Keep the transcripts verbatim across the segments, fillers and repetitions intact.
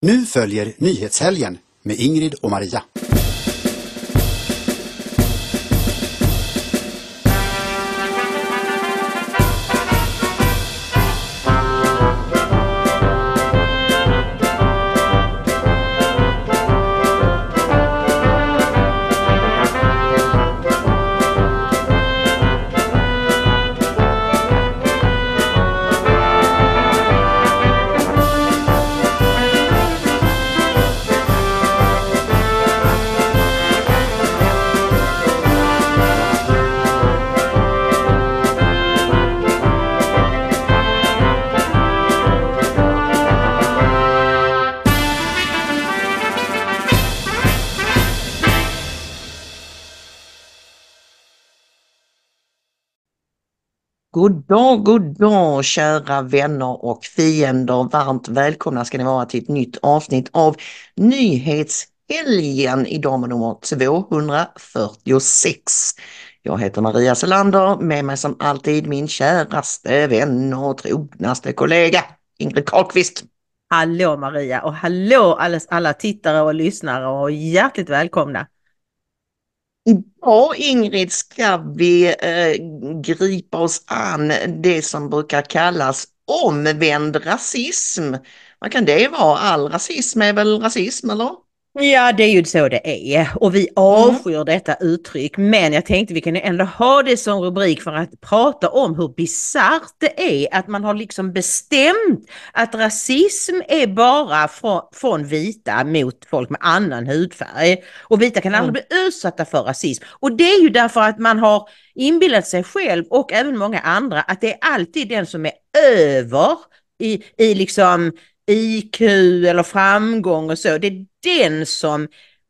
Nu följer nyhetshelgen med Ingrid och Maria. God dag, god dag kära vänner och fiender. Varmt välkomna ska ni vara till ett nytt avsnitt av Nyhetshelgen. Idag med nummer tvåhundrafyrtiosex. Jag heter Maria Selander, med mig som alltid min käraste vän och trognaste kollega Ingrid Carlqvist. Hallå Maria och hallå alla, alla tittare och lyssnare och hjärtligt välkomna. Idag Ingrid ska vi eh, gripa oss an det som brukar kallas omvänd rasism. Vad kan det vara? All rasism är väl rasism, eller? Ja, det är ju så det är och vi avskyr mm. detta uttryck, men jag tänkte vi kan ändå ha det som rubrik för att prata om hur bisarrt det är att man har liksom bestämt att rasism är bara från, från vita mot folk med annan hudfärg, och vita kan mm. aldrig bli utsatta för rasism, och det är ju därför att man har inbillat sig själv och även många andra att det är alltid den som är över i, i liksom I Q eller framgång och så, det är den som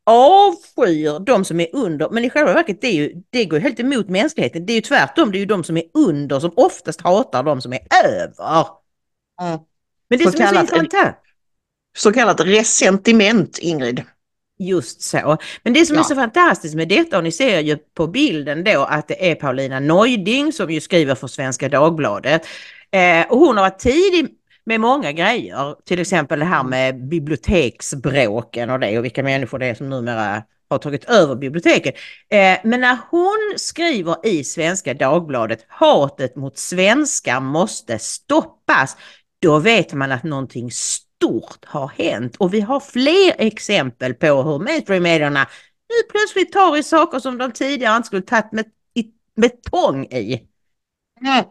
avskyr de som är under, men i själva verket det, är ju, det går helt emot mänskligheten. Det är ju tvärtom, det är ju de som är under som oftast hatar de som är över. Mm. Men det så som är så intressant här, så kallat resentiment, Ingrid. Just så. Men det som ja. är så fantastiskt med detta, och ni ser ju på bilden då att det är Paulina Neuding som ju skriver för Svenska Dagbladet, eh, och hon har varit tidig med många grejer, till exempel det här med biblioteksbråken och det, och vilka människor det är som numera har tagit över biblioteken. Eh, men när hon skriver i Svenska Dagbladet hatet mot svenskar måste stoppas, då vet man att någonting stort har hänt. Och vi har fler exempel på hur mainstream-medierna nu plötsligt tar i saker som de tidigare inte skulle tagit med i betong i. Mm.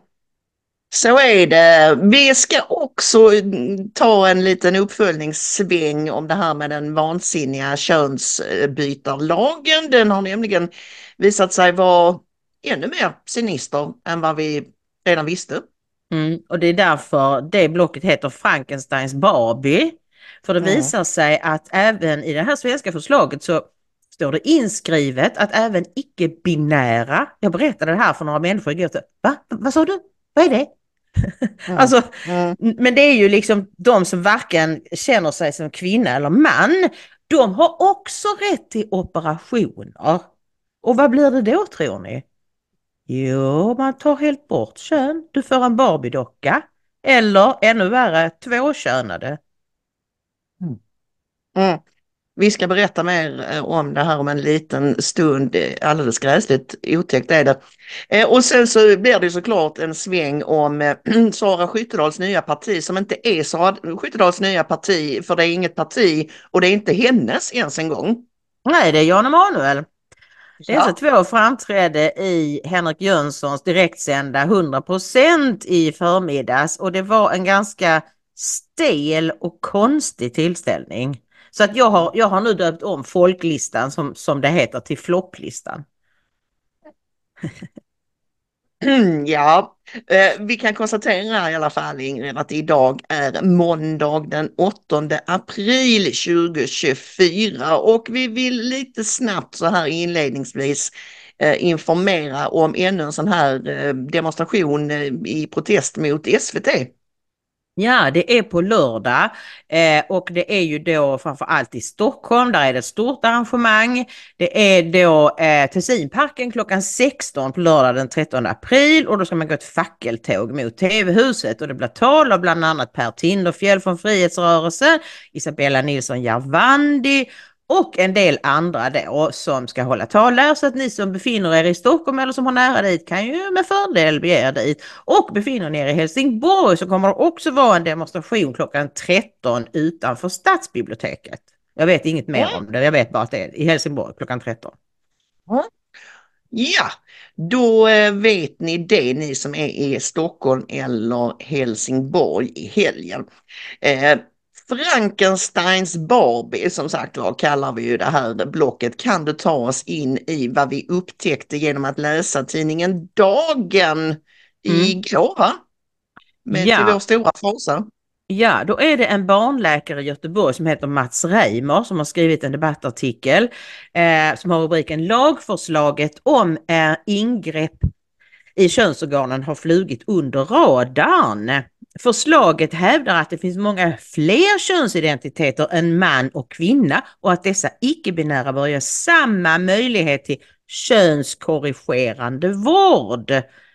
Så är det. Vi ska också ta en liten uppföljningssväng om det här med den vansinniga könsbytarlagen. Den har nämligen visat sig vara ännu mer sinister än vad vi redan visste. Mm, och det är därför det blocket heter Frankensteins Barbie. För det mm. visar sig att även i det här svenska förslaget så står det inskrivet att även icke-binära, jag berättade det här för några människor igår, va? Vad sa du? Vad är det? Mm. Alltså, mm. Men det är ju liksom de som varken känner sig som kvinna eller man, de har också rätt till operationer. Och vad blir det då, tror ni? Jo, man tar helt bort kön. Du får en Barbie-docka. Eller ännu värre, tvåkönade. Mm. Mm. Vi ska berätta mer om det här om en liten stund. Alldeles gräsligt otäckt är det. Och sen så blir det såklart en sväng om Sara Skyttedals nya parti, som inte är Sara Skyttedals nya parti, för det är inget parti och det är inte hennes ens en gång. Nej, det är Jan Emanuel. Ja. Dessa två framträdde i Henrik Jönssons direktsända hundra procent i förmiddags, och det var en ganska stel och konstig tillställning. Så att jag har, jag har nu döpt om folklistan som, som det heter till flopplistan. Ja, eh, vi kan konstatera i alla fall, Ingrid, att idag är måndag den åttonde april tjugohundratjugofyra, och vi vill lite snabbt så här inledningsvis eh, informera om ännu en sån här eh, demonstration eh, i protest mot S V T. Ja, det är på lördag eh, och det är ju då framförallt i Stockholm, där är det ett stort arrangemang. Det är då eh, Tessinparken klockan sexton på lördag den trettonde april och då ska man gå ett fackeltåg mot T V-huset och det blir tal av bland annat Per Tinderfjell från Frihetsrörelsen, Isabella Nilsson Järvandi och en del andra då som ska hålla tal där, så att ni som befinner er i Stockholm eller som har nära dit kan ju med fördel bege er dit. Och befinner ni er i Helsingborg så kommer det också vara en demonstration klockan tretton utanför Stadsbiblioteket. Jag vet inget mer Mm. om det, jag vet bara att det är i Helsingborg klockan tretton. Mm. Ja, då eh, vet ni det, ni som är i Stockholm eller Helsingborg i helgen. Eh, Frankensteins Barbie, som sagt var, kallar vi ju det här blocket. Kan du ta oss in i vad vi upptäckte genom att läsa tidningen Dagen Mm. igår, va? Med Ja. till vår stora fasa. Ja, då är det en barnläkare i Göteborg som heter Mats Reimer som har skrivit en debattartikel eh, som har rubriken "Lagförslaget om eh, ingrepp i könsorganen har flugit under radarn". Förslaget hävdar att det finns många fler könsidentiteter än man och kvinna och att dessa icke-binära bör ha samma möjlighet till könskorrigerande vård.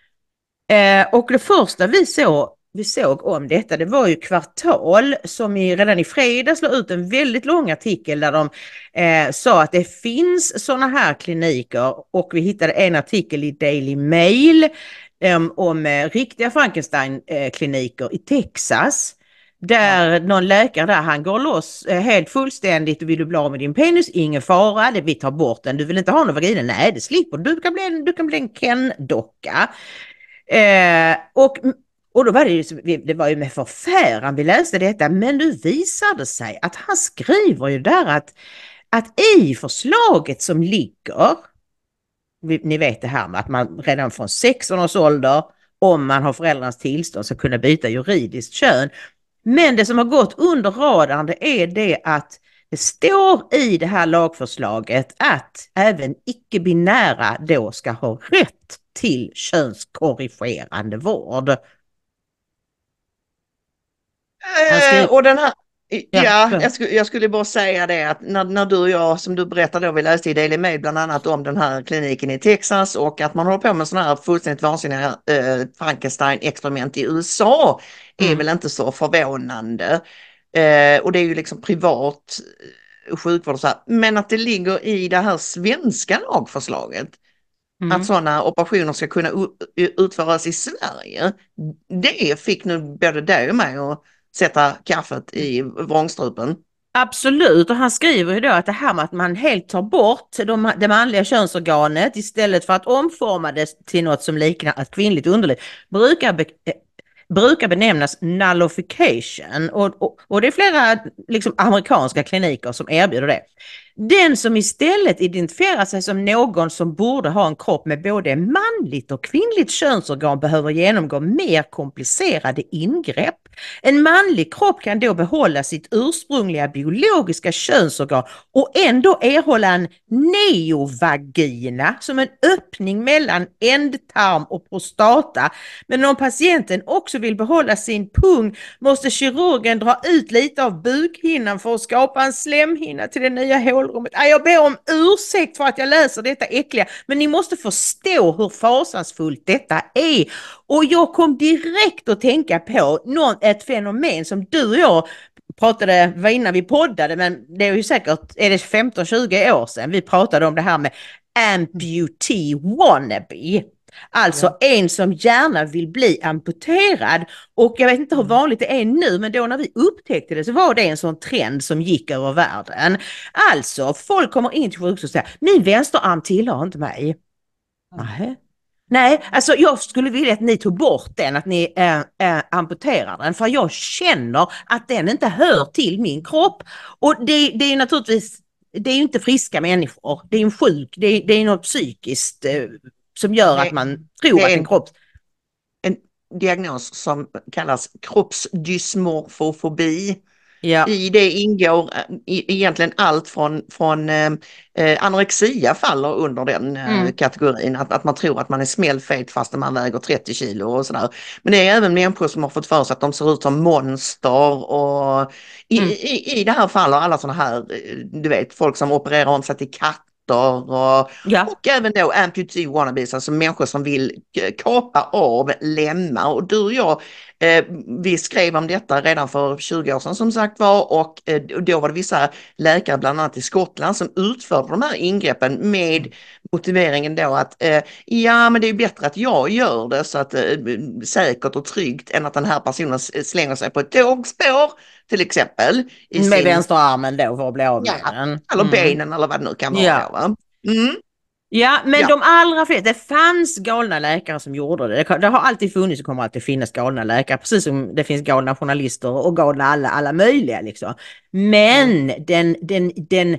Eh, och det första vi såg, vi såg om detta, det var ju Kvartal som i, redan i fredags la ut en väldigt lång artikel där de eh, sa att det finns sådana här kliniker, och vi hittade en artikel i Daily Mail eh, om eh, riktiga Frankenstein-kliniker i Texas. Där någon läkare där, han går loss eh, helt fullständigt. Vill du bli av med din penis? Ingen fara, det vi tar bort den. Du vill inte ha någon vagina? Nej, det slipper du. Kan bli en, du kan bli en Ken-docka. Eh, och, och då var det ju, det var ju med förfäran vi läste detta, men nu visade sig att han skriver ju där att, att i förslaget som ligger, ni vet det här med att man redan från sexton års ålder, om man har föräldrarnas tillstånd, ska kunna byta juridiskt kön. Men det som har gått under radarn, det är det att det står i det här lagförslaget att även icke-binära då ska ha rätt till könskorrigerande vård. Eh, och den här, ja, Ja. jag, skulle, jag skulle bara säga det att när, när du och jag, som du berättade då, vi läste i Daily Mail bland annat om den här kliniken i Texas och att man håller på med sådana här fullständigt vansinniga eh, Frankenstein-experiment i U S A är Mm. väl inte så förvånande. Eh, och det är ju liksom privat eh, sjukvård och så här. Men att det ligger i det här svenska lagförslaget Mm. att sådana operationer ska kunna u- utföras i Sverige, det fick nu både dig och mig att sätta kaffet i vrångstrupen. Absolut, och han skriver ju då att det här med att man helt tar bort de, det manliga könsorganet istället för att omforma det till något som liknar ett kvinnligt underliv brukar, be, eh, brukar benämnas nullification, och, och, och det är flera liksom, amerikanska kliniker som erbjuder det. Den som istället identifierar sig som någon som borde ha en kropp med både manligt och kvinnligt könsorgan behöver genomgå mer komplicerade ingrepp. En manlig kropp kan då behålla sitt ursprungliga biologiska könsorgan och ändå erhålla en neovagina som en öppning mellan ändtarm och prostata. Men om patienten också vill behålla sin pung måste kirurgen dra ut lite av bukhinnan för att skapa en slemhinna till det nya hålrummet. Jag ber om ursäkt för att jag läser detta äckliga, men ni måste förstå hur fasansfullt detta är. Och jag kom direkt att tänka på någon, ett fenomen som du och jag pratade, var innan vi poddade, men det är ju säkert, är det femton tjugo år sedan vi pratade om det här med amputee wannabe. Alltså ja. En som gärna vill bli amputerad, och jag vet inte hur vanligt det är nu, men då när vi upptäckte det så var det en sån trend som gick över världen. Alltså folk kommer in till sjukhus och säger, min vänsterarm tillhör inte mig. Nej. Nej, alltså jag skulle vilja att ni tog bort den, att ni äh, äh, amputerar den, för jag känner att den inte hör till min kropp. Och det, det är naturligtvis, det är ju inte friska människor, det är en sjuk, det är, det är något psykiskt äh, som gör det, att man tror att en, en kropp... En diagnos som kallas kroppsdysmorfofobi. Ja. I det ingår i, egentligen allt från, från eh, anorexia faller under den eh, Mm. kategorin. Att, att man tror att man är smällfet fast man väger trettio kilo och sådär. Men det är även människor som har fått för sig att de ser ut som monster och i, Mm. i, i det här faller alla sådana här, eh, du vet, folk som opererar om sig till katter och, Ja. och även då amputee wannabes, alltså människor som vill k- kapa av lemmar. Och du och jag, eh, vi skrev om detta redan för tjugo år sedan som sagt var, och eh, då var det vissa läkare bland annat i Skottland som utförde de här ingreppen med motiveringen då att eh, ja, men det är bättre att jag gör det så att eh, säkert och tryggt än att den här personen s- slänger sig på ett tågspår till exempel. I Med sin, vänsterarmen då för att bli av med ja, den. eller Mm. benen eller vad det nu kan vara. Ja. Då, va? Mm. Ja, men Ja. de allra flesta, det fanns galna läkare som gjorde det. Det, det har alltid funnits och kommer alltid finnas galna läkare, precis som det finns galna journalister och galna alla, alla möjliga liksom. Men Mm. den, den, den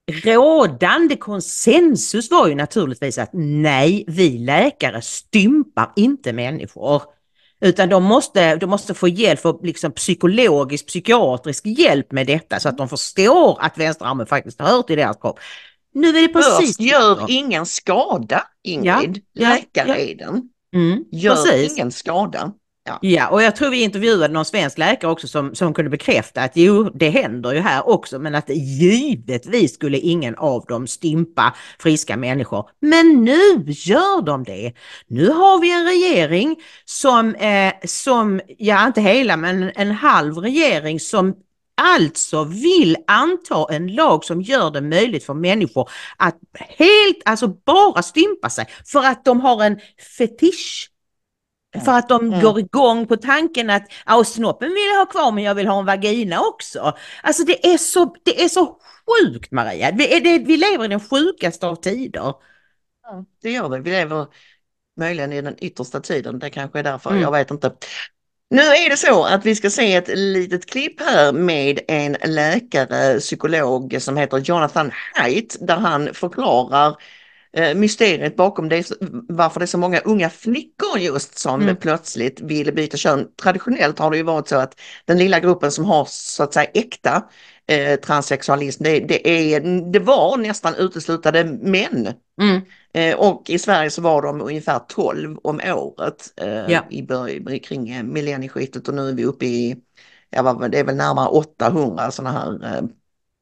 rådande konsensus var ju naturligtvis att nej, vi läkare stympar inte människor. Utan de måste, de måste få hjälp, för liksom psykologisk, psykiatrisk hjälp med detta så att de förstår att vänsterarmen faktiskt hör till deras kropp. Nu är det precis Först gör så. ingen skada, Ingrid. Ja, ja, Läkareden. Mm, Gör precis. ingen skada. Ja. Ja, och jag tror vi intervjuade någon svensk läkare också som, som kunde bekräfta att jo, det händer ju här också, men att givetvis skulle ingen av dem stympa friska människor. Men nu gör de det. Nu har vi en regering som, eh, som ja inte hela, men en halv regering som alltså vill anta en lag som gör det möjligt för människor att helt, alltså bara stympa sig för att de har en fetisch. För att de Mm. går igång på tanken att ja, snoppen vill jag ha kvar men jag vill ha en vagina också. Alltså det är så, det är så sjukt, Maria. Vi, är det, vi lever i den sjukaste av tider. Ja, det gör vi. Vi lever möjligen i den yttersta tiden. Det kanske är därför, Mm. jag vet inte. Nu är det så att vi ska se ett litet klipp här med en läkare, psykolog som heter Jonathan Haidt, där han förklarar eh, mysteriet bakom det, varför det är så många unga flickor just som Mm. plötsligt vill byta kön. Traditionellt har det ju varit så att den lilla gruppen som har så att säga äkta eh, transsexualism, det, det, är, det var nästan uteslutande män. Mm. Eh, och i Sverige så var de ungefär tolv om året eh, Ja. i början kring eh, millennieskiftet, och nu är vi uppe i, ja, vad- det är väl närmare åttahundra sådana här eh,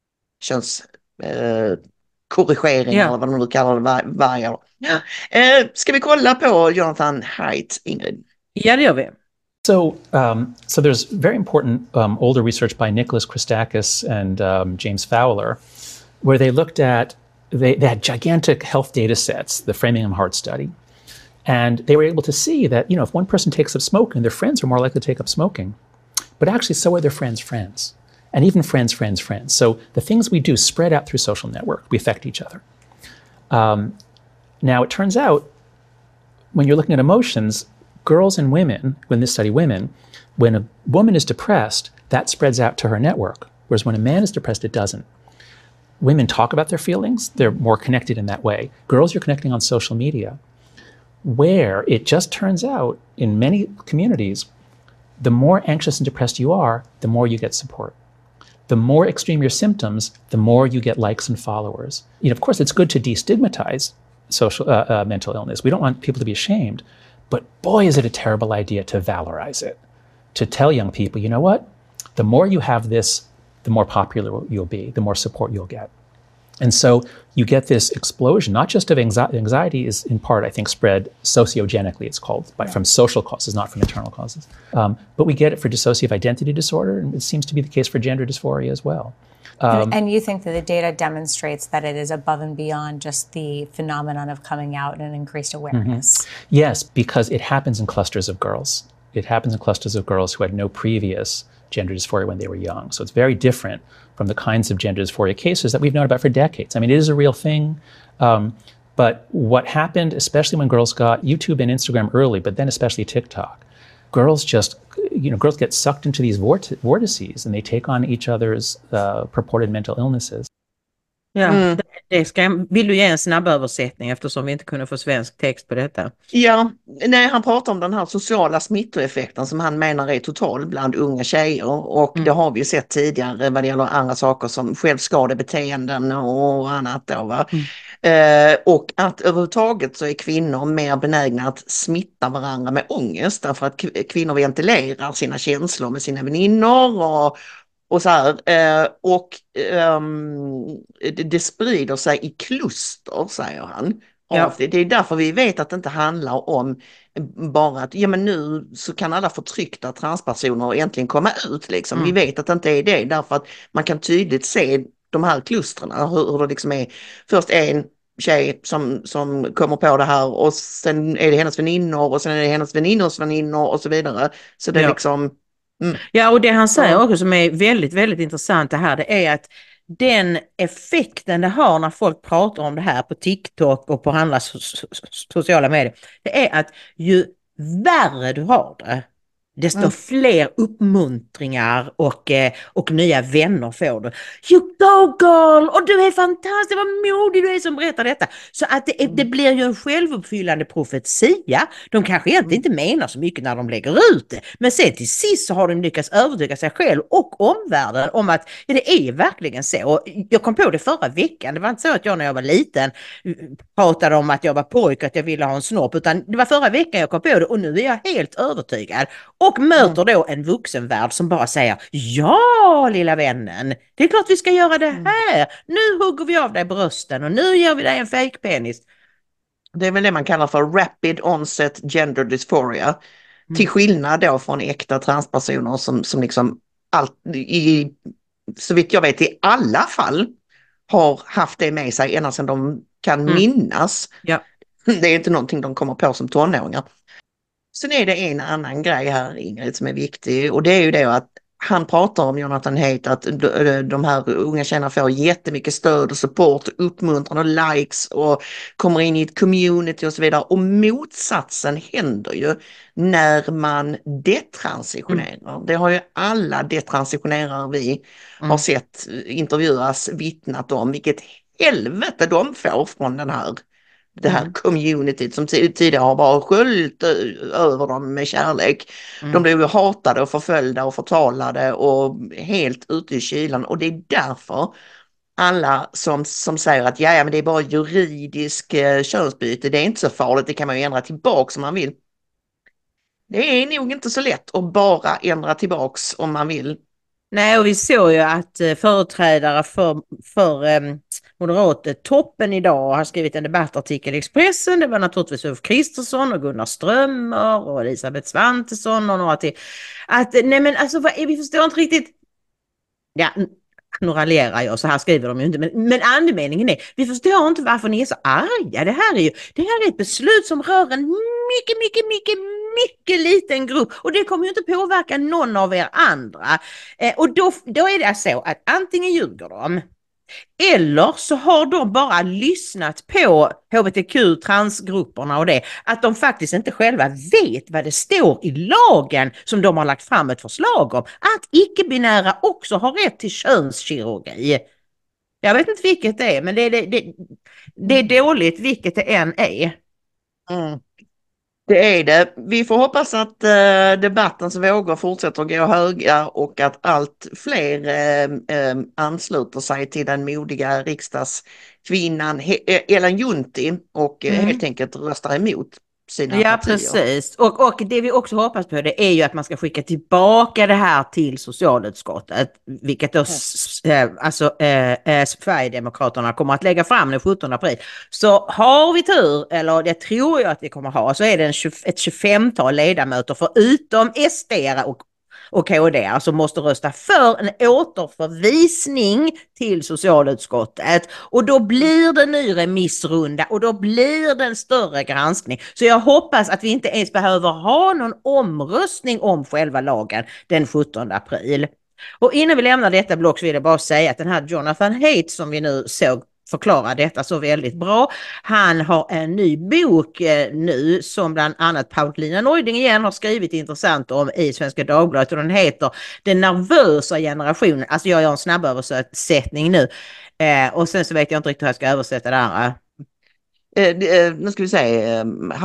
köns eh, korrigeringar Ja. eller vad de nu kallar det var, varje år. Ja. Eh, ska vi kolla på Jonathan Haidt, Ingrid? Ja, det gör vi. So, um, so there's very important um, older research by Nicholas Christakis and um, James Fowler, where they looked at, they, they had gigantic health data sets, the Framingham Heart Study, and they were able to see that, you know, if one person takes up smoking, their friends are more likely to take up smoking, but actually so are their friends' friends, and even friends' friends' friends. So the things we do spread out through social network, we affect each other. Um, now, it turns out, when you're looking at emotions, girls and women, when this study women, when a woman is depressed, that spreads out to her network. Whereas when a man is depressed, it doesn't. Women talk about their feelings. They're more connected in that way. Girls, you're connecting on social media, where it just turns out in many communities, the more anxious and depressed you are, the more you get support. The more extreme your symptoms, the more you get likes and followers. You know, of course, it's good to destigmatize social uh, uh, mental illness. We don't want people to be ashamed. But boy, is it a terrible idea to valorize it, to tell young people, you know what, the more you have this, the more popular you'll be, the more support you'll get. And so you get this explosion, not just of anxiety. Anxiety is in part, I think, spread sociogenically, it's called, by, from social causes, not from internal causes. Um, but we get it for dissociative identity disorder, and it seems to be the case for gender dysphoria as well. Um, and, and you think that the data demonstrates that it is above and beyond just the phenomenon of coming out and an increased awareness? Mm-hmm. Yes, because it happens in clusters of girls. It happens in clusters of girls who had no previous gender dysphoria when they were young. So it's very different from the kinds of gender dysphoria cases that we've known about for decades. I mean, it is a real thing. Um, but what happened, especially when girls got YouTube and Instagram early, but then especially TikTok, girls just, you know, girls get sucked into these vort- vortices and they take on each other's uh, purported mental illnesses. Ja. Mm. Det ska, vill du ge en snabb översättning eftersom vi inte kunde få svensk text på detta? Ja, nej, han pratar om den här sociala smittoeffekten som han menar är total bland unga tjejer och Mm. det har vi ju sett tidigare vad det gäller andra saker som självskadebeteenden och annat då, va? Mm. Eh, och att överhuvudtaget så är kvinnor mer benägna att smitta varandra med ångest därför att k- kvinnor ventilerar sina känslor med sina väninnor och och så här, eh, och ehm, det, det sprider sig i kluster, säger han. Ja. Av det. Det är därför vi vet att det inte handlar om bara att ja, men nu så kan alla förtryckta transpersoner äntligen komma ut. Liksom. Mm. Vi vet att det inte är det, därför att man kan tydligt se de här klustren, hur, hur det liksom är. Först en tjej som, som kommer på det här och sen är det hennes väninnor och sen är det hennes väninnors väninnor och så vidare. Så det är Ja. liksom... Mm. Ja, och det han säger Ja. också som är väldigt, väldigt intressant det här, det är att den effekten det har när folk pratar om det här på TikTok och på andra so- so- sociala medier, det är att ju värre du har det, desto Mm. fler uppmuntringar och, eh, och nya vänner får du. You go girl! Och du är fantastisk, vad modig du är som berättar detta. Så att det, är, det blir ju en självuppfyllande profetia. De kanske egentligen inte menar så mycket när de lägger ut det. Men sen till sist så har de lyckats övertyga sig själv och omvärlden om att ja, det är verkligen så. Och jag kom på det förra veckan. Det var inte så att jag när jag var liten pratade om att jag var pojk och att jag ville ha en snopp. Utan det var förra veckan jag kom på det och nu är jag helt övertygad. Och möter då en vuxenvärld som bara säger ja lilla vännen, det är klart vi ska göra det här. Nu hugger vi av dig brösten och nu gör vi dig en fake penis. Det är väl det man kallar för rapid onset gender dysphoria. Mm. Till skillnad då från äkta transpersoner som, som liksom allt, i, så vitt jag vet i alla fall har haft det med sig ända sedan de kan Mm. minnas. Ja. Det är inte någonting de kommer på som tonåringar. Sen är det en annan grej här, Ingrid, som är viktig och det är ju det att han pratar om Jonathan Haidt att de- de här unga tjejerna får jättemycket stöd och support, uppmuntran och likes och kommer in i ett community och så vidare. Och motsatsen händer ju när man detransitionerar. Det har ju alla detransitionerare vi Mm. har sett intervjuas vittnat om, vilket helvete de får från den här det här Mm. communityt som tid- tidigare har bara sköljt ö- över dem med kärlek. Mm. De blev ju hatade och förföljda och förtalade och helt ute i kylan och det är därför alla som, som säger att ja, ja men det är bara juridisk eh, könsbyte, det är inte så farligt, det kan man ju ändra tillbaks om man vill. Det är nog inte så lätt att bara ändra tillbaks om man vill. Nej, och vi såg ju att eh, företrädare för, för eh, Moderat toppen idag har skrivit en debattartikel i Expressen. Det var naturligtvis Ulf Kristersson och Gunnar Strömmer och Elisabeth Svantesson och några till. Att, nej men alltså, vad, är- vi förstår inte riktigt. Ja, n- nu raljerar jag, så här skriver de ju inte. Men, men andemeningen är, vi förstår inte varför ni är så arga. Det här är ju det här är ett beslut som rör en mycket, mycket, mycket, mycket liten grupp. Och det kommer ju inte påverka någon av er andra. Eh, och då, då är det så att antingen ljuger de. Eller så har de bara lyssnat på H B T Q-transgrupperna och det, att de faktiskt inte själva vet vad det står i lagen som de har lagt fram ett förslag om. Att icke-binära också har rätt till könskirurgi. Jag vet inte vilket det är, men det är, det, det, det är dåligt vilket det än är. Mm. Det är det. Vi får hoppas att eh, debattens vågor fortsätter att gå höga och att allt fler eh, eh, ansluter sig till den modiga riksdagskvinnan He- eh, Ellen Juntti och eh, Mm. helt enkelt röstar emot sina Ja, partier. precis. Och, och det vi också hoppas på det är ju att man ska skicka tillbaka det här till socialutskottet, vilket då s- s- eh, alltså, eh, eh, Sverigedemokraterna kommer att lägga fram den sjuttonde april. Så har vi tur, eller det tror jag att vi kommer ha, så är det en tjugo, ett tjugofemtal ledamöter förutom S D och och K D som måste rösta för en återförvisning till socialutskottet. Och då blir det en ny remissrunda och då blir det en större granskning. Så jag hoppas att vi inte ens behöver ha någon omröstning om själva lagen den sjuttonde april. Och innan vi lämnar detta block så vill jag bara säga att den här Jonathan Haidt som vi nu såg förklarar detta så väldigt bra. Han har en ny bok eh, nu som bland annat Paulina Neuding igen har skrivit intressant om i Svenska Dagbladet, och den heter Den nervösa generationen. Alltså jag gör en snabb översättning nu. Eh, och sen så vet jag inte riktigt hur jag ska översätta det andra. Eh, nu ska vi se. Eh,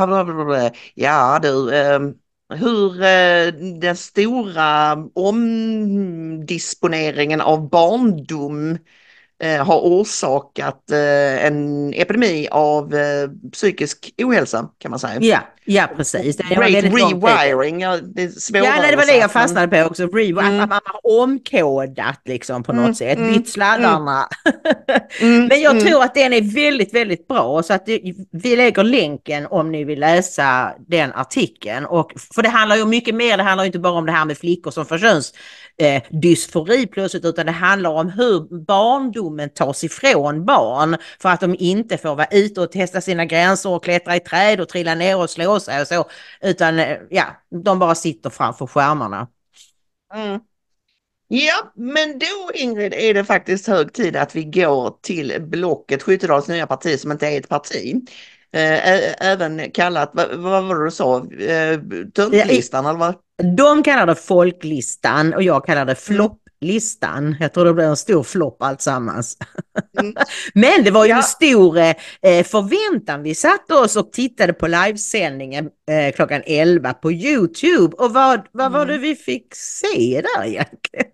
ja du, eh, hur eh, den stora omdisponeringen av barndom eh, har orsakat eh, en epidemi av eh, psykisk ohälsa, kan man säga. Ja, ja precis. Det var Great väldigt lång tid. rewiring. Ja, det, är svårare Ja, nej, det var det jag att säga, fastnade på också. Re- Mm. Att man har omkodat liksom på något Mm, sätt. mm, Bytt sladdarna. Mm, Men jag mm. tror att den är väldigt, väldigt bra. Så att det, vi lägger länken om ni vill läsa den artikeln. Och, för det handlar ju mycket mer. Det handlar ju inte bara om det här med flickor som får köns eh, dysfori plötsligt. Utan det handlar om hur barndomen tas ifrån barn. För att de inte får vara ute och testa sina gränser och klättra i träd och trilla ner och slå sig och så. Utan eh, ja, de bara sitter framför skärmarna. Mm. Ja, men då Ingrid är det faktiskt hög tid att vi går till blocket Skyttedals nya parti som inte är ett parti. Eh, ä- även kallat, vad, vad var det du sa, eh, töntlistan eller vad? De kallar det folklistan och jag kallar det flopplistan. Jag tror det blir en stor flopp alltsammans. Mm. Men det var ju Ja. en stor eh, förväntan. Vi satt oss och tittade på livesändningen eh, klockan elva på YouTube. Och vad, vad var det vi fick se där egentligen?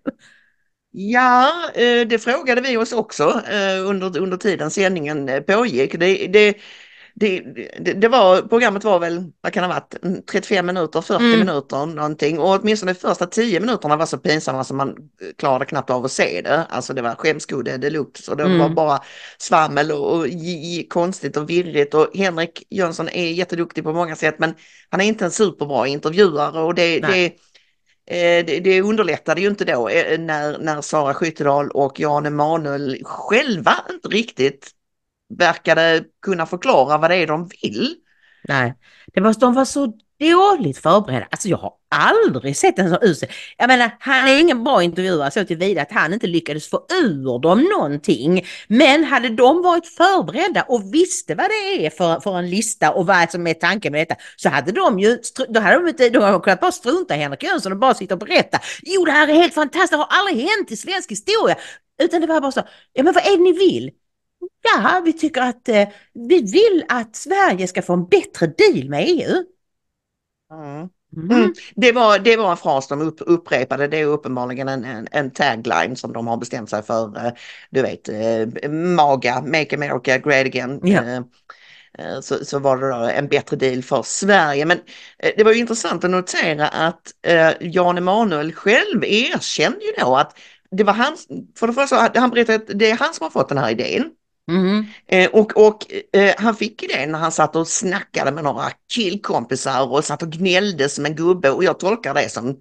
Ja, eh, det frågade vi oss också eh, under, under tiden sändningen eh, pågick. Det, det, det, det, det var, programmet var väl, vad kan det ha varit, trettiofem minuter, fyrtio Mm. minuter någonting. Och åtminstone de första tio minuterna var så pinsamma som man klarade knappt av att se det. Alltså det var skämskudde deluxe och det Mm. var bara svammel och, och j- j- konstigt och virrigt. Och Henrik Jönsson är jätteduktig på många sätt, men han är inte en superbra intervjuare och det, Nej. det Eh, Det, det underlättade ju inte då eh, när, när Sara Skyttedal och Jan Emanuel själva inte riktigt verkade kunna förklara vad det är de vill. Nej, det var, de var så dåligt förberedda. Alltså jag har aldrig sett en sån usel. Jag menar, han är ingen bra intervjuare så tillvida att han inte lyckades få ur dem någonting. Men hade de varit förberedda och visste vad det är för, för en lista och vad som är tanken med detta, så hade de ju, då hade de inte, de hade kunnat bara strunta i Henrik Jönsson och bara sitta och berätta. Jo, det här är helt fantastiskt, det har aldrig hänt i svensk historia. Utan det var bara så, ja men vad är det ni vill? Ja, vi tycker att eh, vi vill att Sverige ska få en bättre deal med E U. Mm. Mm. Mm. Det, var, det var en fras de upp, upprepade, det är uppenbarligen en, en, en tagline som de har bestämt sig för, eh, du vet, eh, MAGA, Make America Great Again. Ja. Eh, eh, så, så var det då en bättre deal för Sverige. Men eh, det var ju intressant att notera att eh, Jan Emanuel själv erkände ju då att det var han, för det första, han berättade att det är han som har fått den här idén. Mm. Eh, och och eh, han fick idén när han satt och snackade med några killkompisar och satt och gnällde som en gubbe, och jag tolkar det som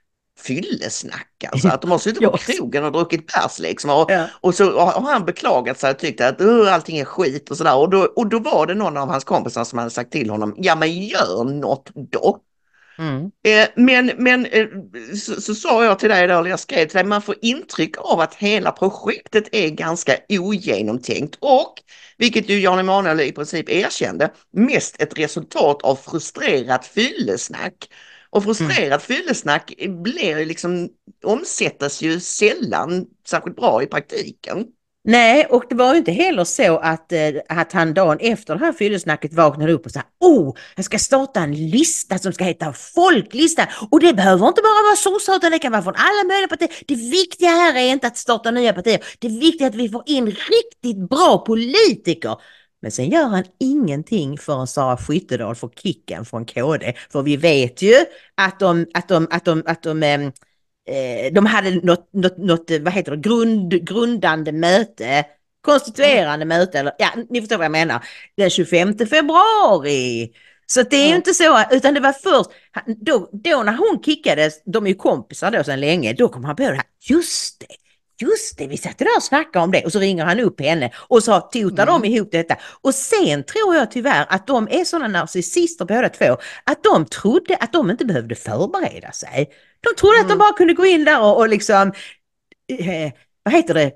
fyllesnack, alltså att de har suttit på Ja. krogen och druckit bärs liksom, och, Ja. och så har han beklagat sig och tyckt att uh, allting är skit och sådär, och då, och då var det någon av hans kompisar som hade sagt till honom, ja men gör något då. Mm. Eh, men men eh, så, så sa jag till dig då, eller jag skrev till dig, man får intryck av att hela projektet är ganska ogenomtänkt och, vilket ju Jan Emanuel i princip erkände, mest ett resultat av frustrerat fyllesnack. Och frustrerat fyllesnack blir ju liksom, omsättas ju sällan särskilt bra i praktiken. Nej, och det var ju inte heller så att, eh, att han dagen efter det här fyllesnacket vaknade upp och sa, oh, jag ska starta en lista som ska heta folklista, och det behöver inte bara vara sossar utan det kan vara från alla möjliga partier. Det viktiga här är inte att starta nya partier, det viktiga är att vi får in riktigt bra politiker. Men sen gör han ingenting förrän Sara Skyttedal får kicken från K D, för vi vet ju att de, att de, att de, att de, eh, de hade något, något, något, vad heter det, grund, grundande möte, konstituerande möte, eller ja, ni förstår vad jag menar, den tjugofemte februari. Så det är ju Mm. inte så, utan det var först, då, då när hon kickades, de är ju kompisar då sedan länge, då kom han på det här, just det. Just det, vi satt där och snackade om det, och så ringer han upp henne och så totar Mm. de ihop detta. Och sen tror jag tyvärr att de är sådana narcissister båda två, att de trodde att de inte behövde förbereda sig. De trodde Mm. att de bara kunde gå in där och, och liksom, eh, vad heter det,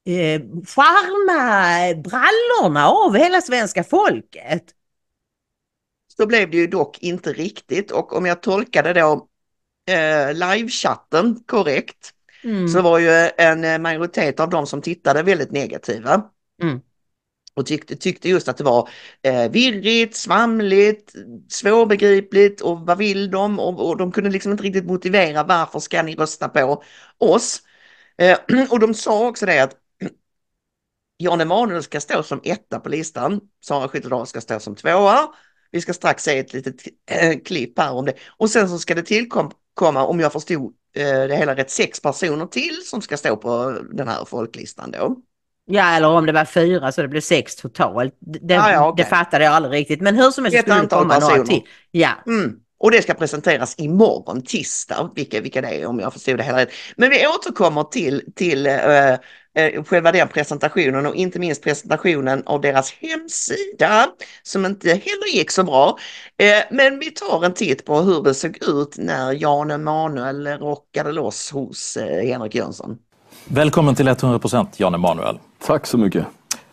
eh, charma brallorna av hela svenska folket. Så blev det ju dock inte riktigt, och om jag tolkade då eh, livechatten korrekt Mm. så var ju en majoritet av de som tittade väldigt negativa. Mm. Och tyckte, tyckte just att det var eh, virrigt, svamligt, svårbegripligt, och vad vill de? Och, och de kunde liksom inte riktigt motivera varför ska ni rösta på oss. Eh, och de sa också det att Jan Emanuel ska stå som etta på listan, Sara Skyttedal ska stå som tvåa. Vi ska strax se ett litet äh, klipp här om det. Och sen så ska det tillkomma, om jag förstod äh, det hela rätt, sex personer till som ska stå på den här folklistan då. Ja, eller om det var fyra så det blev sex totalt. Det, ah, ja, okay. det fattade jag aldrig riktigt. Men hur som helst skulle det komma personer. några till. Ja. Mm. Och det ska presenteras imorgon, tisdag, vilka, vilka det är om jag förstod det hela rätt. Men vi återkommer till, till äh, äh, själva den presentationen, och inte minst presentationen av deras hemsida som inte heller gick så bra. Äh, men vi tar en titt på hur det såg ut när Jan Emanuel rockade loss hos äh, Henrik Jönsson. Välkommen till hundra procent Jan Emanuel. Tack så mycket.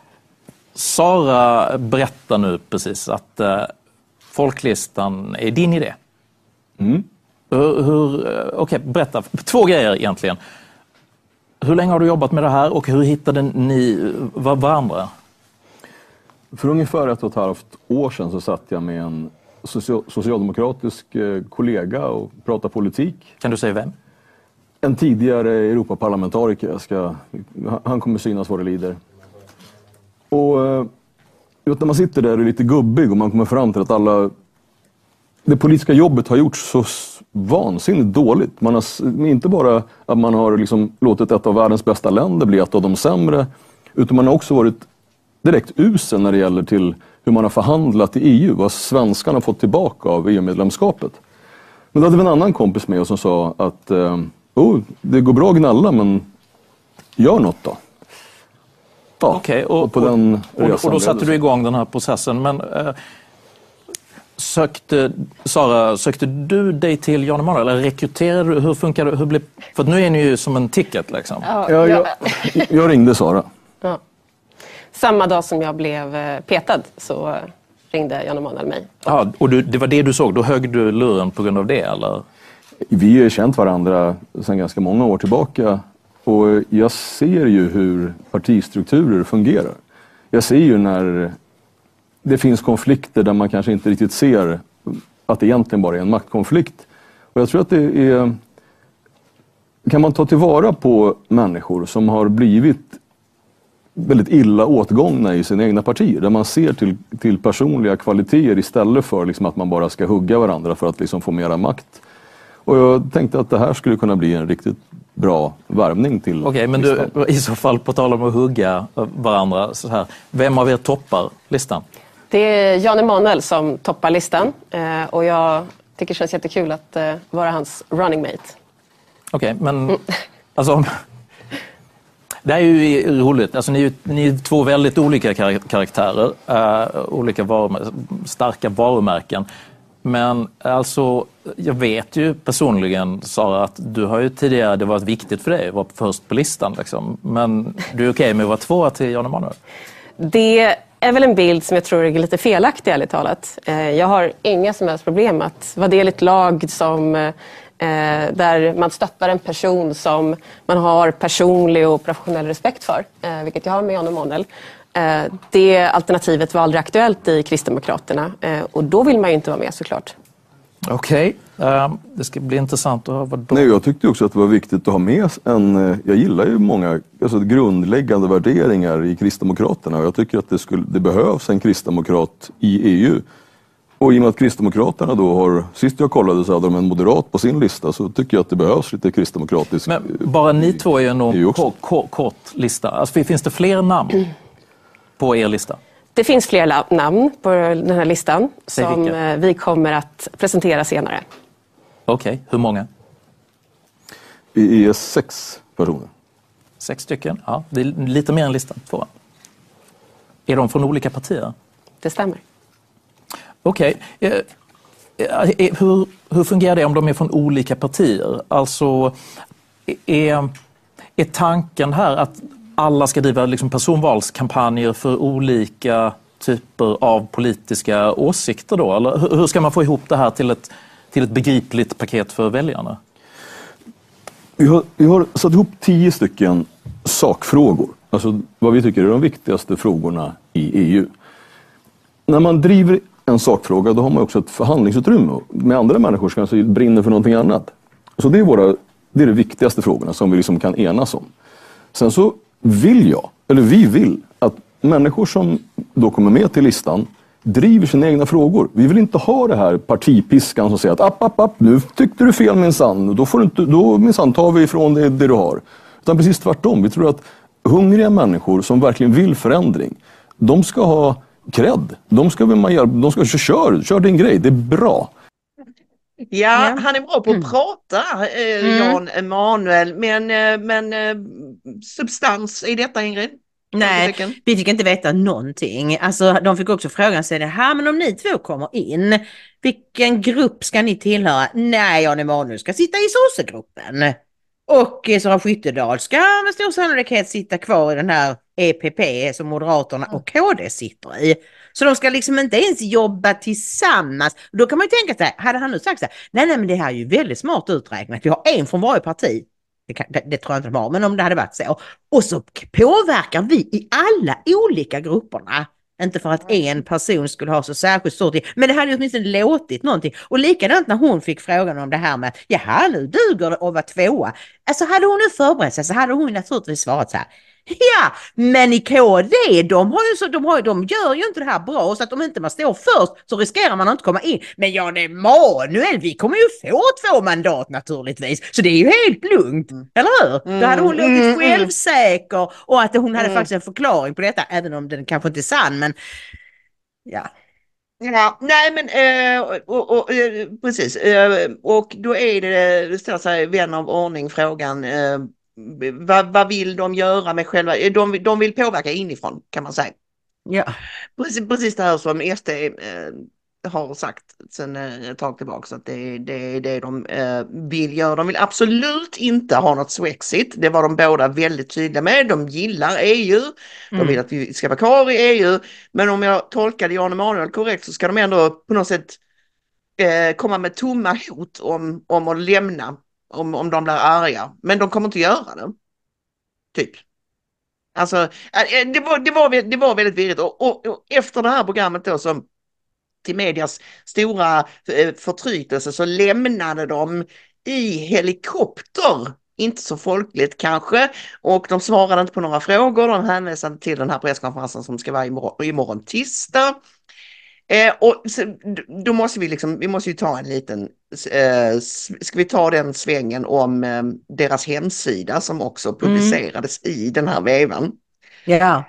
Sara berättar nu precis att äh, folklistan är din idé. Mm. Hur, hur, Okej, okay, berätta. Två grejer egentligen. Hur länge har du jobbat med det här och hur hittade ni varandra? För ungefär ett och ett halvt år sedan så satt jag med en socialdemokratisk kollega och pratade politik. Kan du säga vem? En tidigare Europaparlamentariker. Jag ska, han kommer synas vad det lider. Och när man sitter där och är lite gubbig och man kommer fram till att alla det politiska jobbet har gjorts så vansinnigt dåligt. Man har inte bara att man har liksom låtit ett av världens bästa länder bli ett av de sämre, utan man har också varit direkt usel när det gäller till hur man har förhandlat i E U, vad svenskarna har fått tillbaka av E U-medlemskapet. Men då hade vi en annan kompis med oss som sa att oh, det går bra att gnälla, men gör något då. Ja, okej, och, och, på den och, och då satte du igång den här processen. Men äh, sökte, Sara, sökte du dig till Jan Emanuel eller rekryterade du? Hur funkar det? Hur blev, för nu är ni ju som en ticket liksom. Ja, jag, jag, jag ringde Sara. Ja. Samma dag som jag blev petad så ringde Jan Emanuel mig. Ja, och du, det var det du såg? Då högg du luren på grund av det, eller? Vi har känt varandra sedan ganska många år tillbaka. Och jag ser ju hur partistrukturer fungerar. Jag ser ju när det finns konflikter där man kanske inte riktigt ser att det egentligen bara är en maktkonflikt. Och jag tror att det är... Kan man ta tillvara på människor som har blivit väldigt illa åtgångna i sina egna partier. Där man ser till, till personliga kvaliteter istället för liksom att man bara ska hugga varandra för att liksom få mera makt. Och jag tänkte att det här skulle kunna bli en riktigt bra värvning till Okej, okay, men du, i så fall på tal om att hugga varandra så här. Vem av er toppar listan? Det är Jan Emanuel som toppar listan. Eh, och jag tycker det känns jättekul att eh, vara hans running mate. Okej, okay, men mm. alltså... Det är ju roligt. Alltså, ni, är, ni är två väldigt olika karaktärer. Uh, olika varumär- starka varumärken. Men alltså, jag vet ju personligen, Sara, att du har ju tidigare, det varit viktigt för dig att vara först på listan. Liksom. Men du är okej okay med att vara tvåa till Jan Emanuel? Det är väl en bild som jag tror är lite felaktig, ärligt talat. Jag har inga som helst problem att vara del i ett lag som... Eh, där man stöttar en person som man har personlig och professionell respekt för, eh, vilket jag har med Jan Emanuel. Eh, det alternativet var aldrig aktuellt i Kristdemokraterna eh, och då vill man ju inte vara med såklart. Okej, okay. uh, det ska bli intressant att höra vad då... Nej, jag tyckte också att det var viktigt att ha med en, jag gillar ju många alltså, grundläggande värderingar i Kristdemokraterna och jag tycker att det, skulle, det behövs en kristdemokrat i E U. Och i och med att Kristdemokraterna då har, sist jag kollade så hade de en moderat på sin lista, så tycker jag att det behövs lite kristdemokratisk... Men bara ni två är ju en kort, kort, kort lista. Alltså, finns det fler namn på er lista? Det finns fler namn på den här listan som vi kommer att presentera senare. Okej, okay. Hur många? Vi är sex personer. Sex stycken, ja. Det är lite mer än listan. Två. Är de från olika partier? Det stämmer. Okej. Okay. Hur, hur fungerar det om de är från olika partier? Alltså, är, är tanken här att alla ska driva liksom personvalskampanjer för olika typer av politiska åsikter då? Eller hur ska man få ihop det här till ett, till ett begripligt paket för väljarna? Vi har, vi har satt ihop tio stycken sakfrågor. Alltså vad vi tycker är de viktigaste frågorna i E U. När man driver en sakfråga, då har man också ett förhandlingsutrymme med andra människor som kanske brinner för någonting annat. Så det är, våra, det är de viktigaste frågorna som vi liksom kan enas om. Sen så vill jag, eller vi vill, att människor som då kommer med till listan driver sina egna frågor. Vi vill inte ha det här partipiskan som säger att app, app, app, nu tyckte du fel minsann. Då, får du inte, då minsann tar vi ifrån det, det du har. Utan precis tvärtom. Vi tror att hungriga människor som verkligen vill förändring, de ska ha cred. De ska, de ska kör, kör din grej, det är bra. Ja, Ja. han är bra på att Mm. prata, eh, Mm. Jan Emanuel, men, eh, men eh, substans i detta, Ingrid? Nej, Frågetecken. vi fick inte veta någonting. Alltså, de fick också frågan sig det här, men om ni två kommer in, vilken grupp ska ni tillhöra? Nej, Jan Emanuel ska sitta i sossegruppen. Och eh, Sara Skyttedal ska med stor sannolikhet sitta kvar i den här E P P som Moderaterna och K D sitter i. Så de ska liksom inte ens jobba tillsammans. Då kan man ju tänka sig, hade han nu sagt så här, nej, nej, men det här är ju väldigt smart uträknat. Vi har en från varje parti. Det, kan, det, det tror jag inte de har, men om det hade varit så. Och så påverkar vi i alla olika grupperna. Inte för att en person skulle ha så särskilt stort, men det hade ju åtminstone låtit någonting. Och likadant när hon fick frågan om det här med, jaha, nu duger det att vara tvåa. Alltså hade hon nu förberett sig så hade hon naturligtvis svarat så här. Ja, men i K D, de, har ju så, de, har, ju- de gör ju inte det här bra, så att om inte man står först så riskerar man att inte komma in. Men Jan Emanuel, vi kommer ju få två mandat naturligtvis, så det är ju helt lugnt, eller hur? Mm, Då hade hon låtit mm, mm. självsäker och att hon hade Mm. faktiskt en förklaring på detta, även om den kanske inte är sann, men ja. Ja, nej men eh, och, och, eh, precis, eh, och då är det, det ställer sig vän av ordning frågan, eh, vad, vad vill de göra med själva, eh, de, de vill påverka inifrån kan man säga. Ja. Precis, precis det här som S D eh, har sagt sedan eh, ett tag tillbaka, så att det, det är det de eh, vill göra. De vill absolut inte ha något Swexit, det var de båda väldigt tydliga med. De gillar E U, de Mm. vill att vi ska vara kvar i E U, men om jag tolkade Jan Emanuel korrekt så ska de ändå på något sätt eh, komma med tomma hot om, om att lämna, om, om de blir arga, men de kommer inte göra det. Typ. Alltså, eh, det var, det var, vä- det var väldigt virrigt och, och, och efter det här programmet då som till medias stora eh, förtrytelse så lämnade de i helikopter, inte så folkligt kanske, och de svarade inte på några frågor, de hänvisade till den här presskonferensen som ska vara imorgon, imorgon tisdag. Eh, och så, d- då måste vi liksom, vi måste ju ta en liten, eh, s- ska vi ta den svängen om eh, deras hemsida som också publicerades i den här vevan. Ja.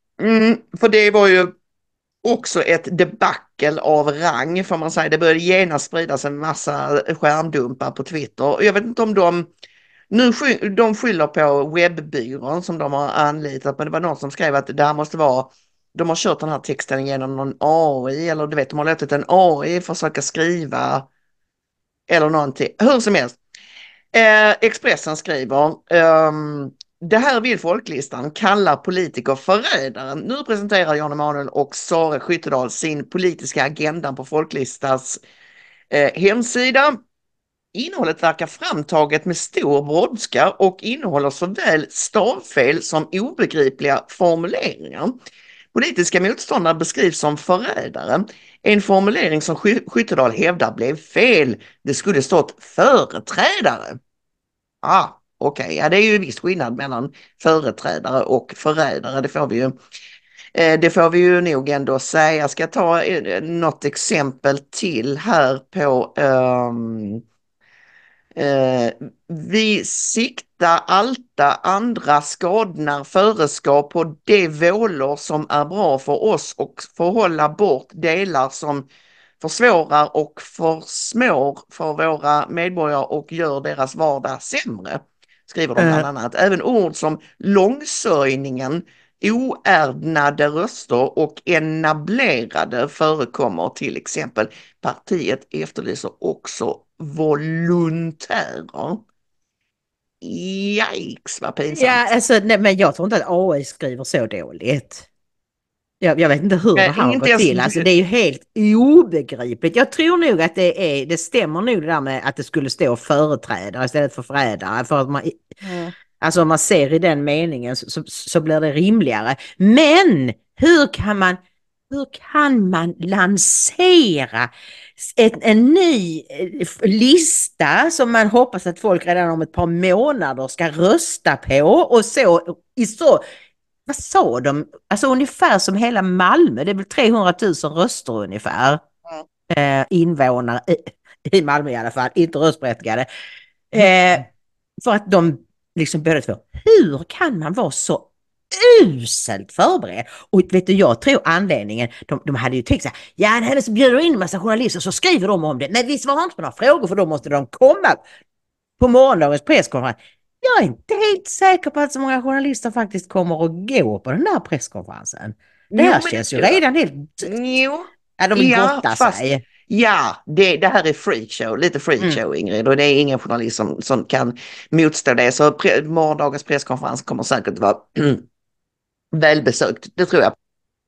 Mm, för det var ju också ett debacle av rang, får man säga. Det började genast spridas en massa skärmdumpar på Twitter. Jag vet inte om de nu sky, de skyller på webbyrån som de har anlitat, men det var någon som skrev att det här måste vara, de har kört den här texten genom någon A I, eller du vet, de har låtit en A I försöka skriva eller någonting. Hur som helst. Eh, Expressen skriver, ehm, det här vill folklistan kalla politiker förrädare. Nu presenterar Jan Emanuel och Sara Skyttedal sin politiska agenda på folklistas eh, hemsida. Innehållet verkar framtaget med stor brådska och innehåller såväl stavfel som obegripliga formuleringar. Politiska motståndare beskrivs som förrädare. En formulering som Sky- Skyttedal hävdar blev fel. Det skulle stått företrädare. Ah, okej, ja, det är ju viss skillnad mellan företrädare och förrädare. Det får vi ju, eh, det får vi ju nog ändå säga. Jag ska ta eh, något exempel till här på ehm, Eh, vi sikta alta andra skadnar föreskap på de vålor som är bra för oss och förhålla bort delar som försvårar och försmår för våra medborgare och gör deras vardag sämre, skriver de bland Eh. annat. Även ord som långsöjningen, oärdnade röster och enablerade förekommer till exempel. Partiet efterlyser också volontärer. Yikes, vad pinsamt. Ja, alltså, nej, men jag tror inte att A I skriver så dåligt. Jag, jag vet inte hur det Eh, här har inte gått ens- till. Alltså, det är ju helt obegripligt. Jag tror nog att det är, det stämmer nog det där med att det skulle stå företrädare istället för förrädare. För att man, Mm. alltså om man ser i den meningen så, så, så blir det rimligare. Men hur kan man, hur kan man lansera ett, en ny eh, lista som man hoppas att folk redan om ett par månader ska rösta på och så i så vad sa de? Alltså ungefär som hela Malmö, det är väl trehundratusen röster ungefär. Eh, invånare i, i Malmö i alla fall, inte röstberättigade. Eh, för att de liksom började två. Hur kan man vara så uselt förberedd? Och vet du, jag tror anledningen, de, de hade ju tänkt så här, ja, det är så bjuder in en massa journalister så skriver de om det. Men vi svarar inte på några frågor för då måste de komma på morgondagens presskonferens. Jag är inte helt säker på att så många journalister faktiskt kommer att gå på den där presskonferensen. Det Jo, här men känns det ju tror jag. redan helt... Jo. Ja, de vill Ja, gotta fast- sig. Ja, det, det här är freakshow, lite freakshow Ingrid, och det är ingen journalist som, som kan motstå det. Så pre, morgondagens presskonferens kommer säkert vara välbesökt, det tror jag.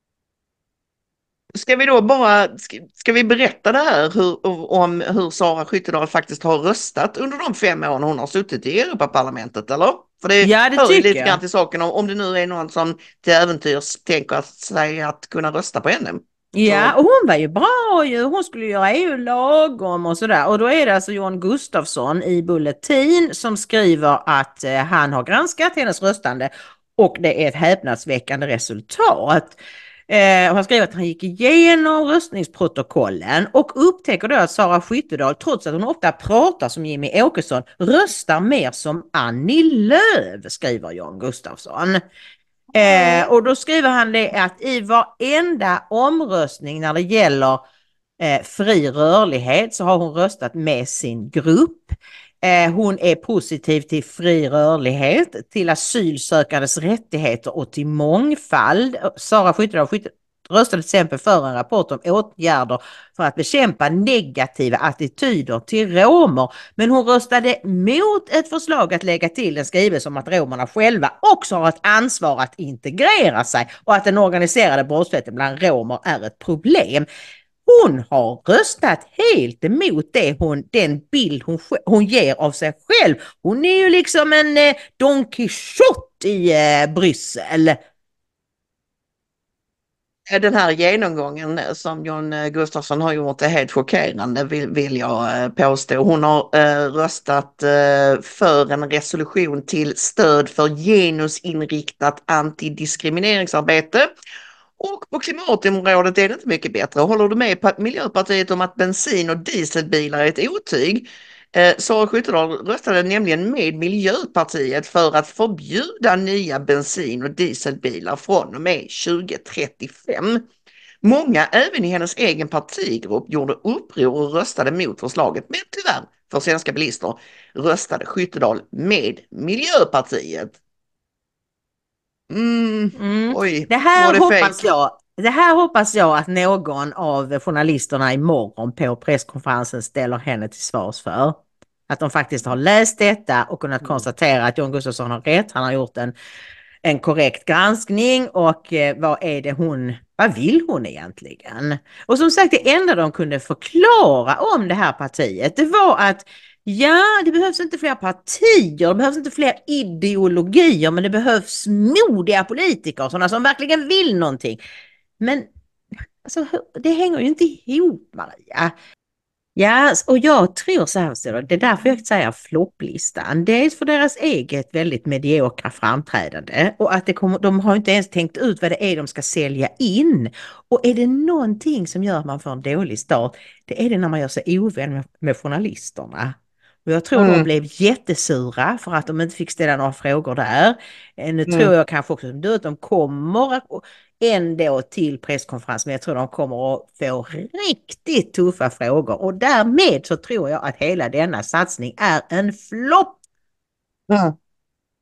Ska vi då bara, ska, ska vi berätta det här hur, om hur Sara Skyttedal faktiskt har röstat under de fem åren hon har suttit i Europaparlamentet, eller? För det, Ja, det hör ju tycker lite jag. grann till saken om, om det nu är någon som till äventyrs tänker sig att kunna rösta på henne. Ja, och hon var ju bra ju. Hon skulle göra E U lagom och sådär. Och då är det alltså Jon Gustafsson i Bulletin som skriver att eh, han har granskat hennes röstande och det är ett häpnadsväckande resultat. Eh, han skriver att han gick igenom röstningsprotokollen och upptäcker då att Sara Skyttedal, trots att hon ofta pratar som Jimmy Åkesson, röstar mer som Annie Lööf, skriver Jon Gustafsson. Eh, och då skriver han det att i varenda omröstning när det gäller eh, fri rörlighet så har hon röstat med sin grupp. Eh, hon är positiv till fri rörlighet, till asylsökandes rättigheter och till mångfald. Sara Skyttedal röstade till exempel för en rapport om åtgärder för att bekämpa negativa attityder till romer. Men hon röstade mot ett förslag att lägga till en skrivelse om att romerna själva också har ett ansvar att integrera sig och att den organiserade brottsligheten bland romer är ett problem. Hon har röstat helt emot det hon, den bild hon, hon ger av sig själv. Hon är ju liksom en eh, Don Quixote i eh, Bryssel. Den här genomgången som Jon Gustafsson har gjort är helt chockerande, vill, vill jag påstå. Hon har äh, röstat äh, för en resolution till stöd för genusinriktat antidiskrimineringsarbete. Och på klimatområdet är det inte mycket bättre. Håller du med Miljöpartiet om att bensin- och dieselbilar är ett otyg? Eh, Sara Skyttedal röstade nämligen med Miljöpartiet för att förbjuda nya bensin- och dieselbilar från och med tjugo trettiofem. Många, även i hennes egen partigrupp, gjorde uppror och röstade mot förslaget. Men tyvärr, för svenska bilister, röstade Skyttedal med Miljöpartiet. Mm, Mm. oj, Det här var det hoppas fake? jag. Det här hoppas jag att någon av journalisterna imorgon på presskonferensen ställer henne till svars för. Att de faktiskt har läst detta och kunnat konstatera att Jon Gustafsson har rätt. Han har gjort en, en korrekt granskning och eh, vad är det hon, vad vill hon egentligen? Och som sagt, det enda de kunde förklara om det här partiet, det var att ja, det behövs inte fler partier, det behövs inte fler ideologier, men det behövs modiga politiker, sådana som verkligen vill någonting. Men alltså, det hänger ju inte ihop, Maria. Ja, och jag tror så här, det är därför jag säger flopplistan. Det är för deras eget väldigt mediokra framträdande och att det kommer, de har inte ens tänkt ut vad det är de ska sälja in. Och är det någonting som gör att man får en dålig start, det är det när man gör sig ovän med, med journalisterna. Och jag tror Mm. de blev jättesura för att de inte fick ställa några frågor där. Nu Mm. tror jag kanske också som du att de kommer ändå till presskonferens, men jag tror de kommer att få riktigt tuffa frågor och därmed så tror jag att hela denna satsning är en flopp. Mm.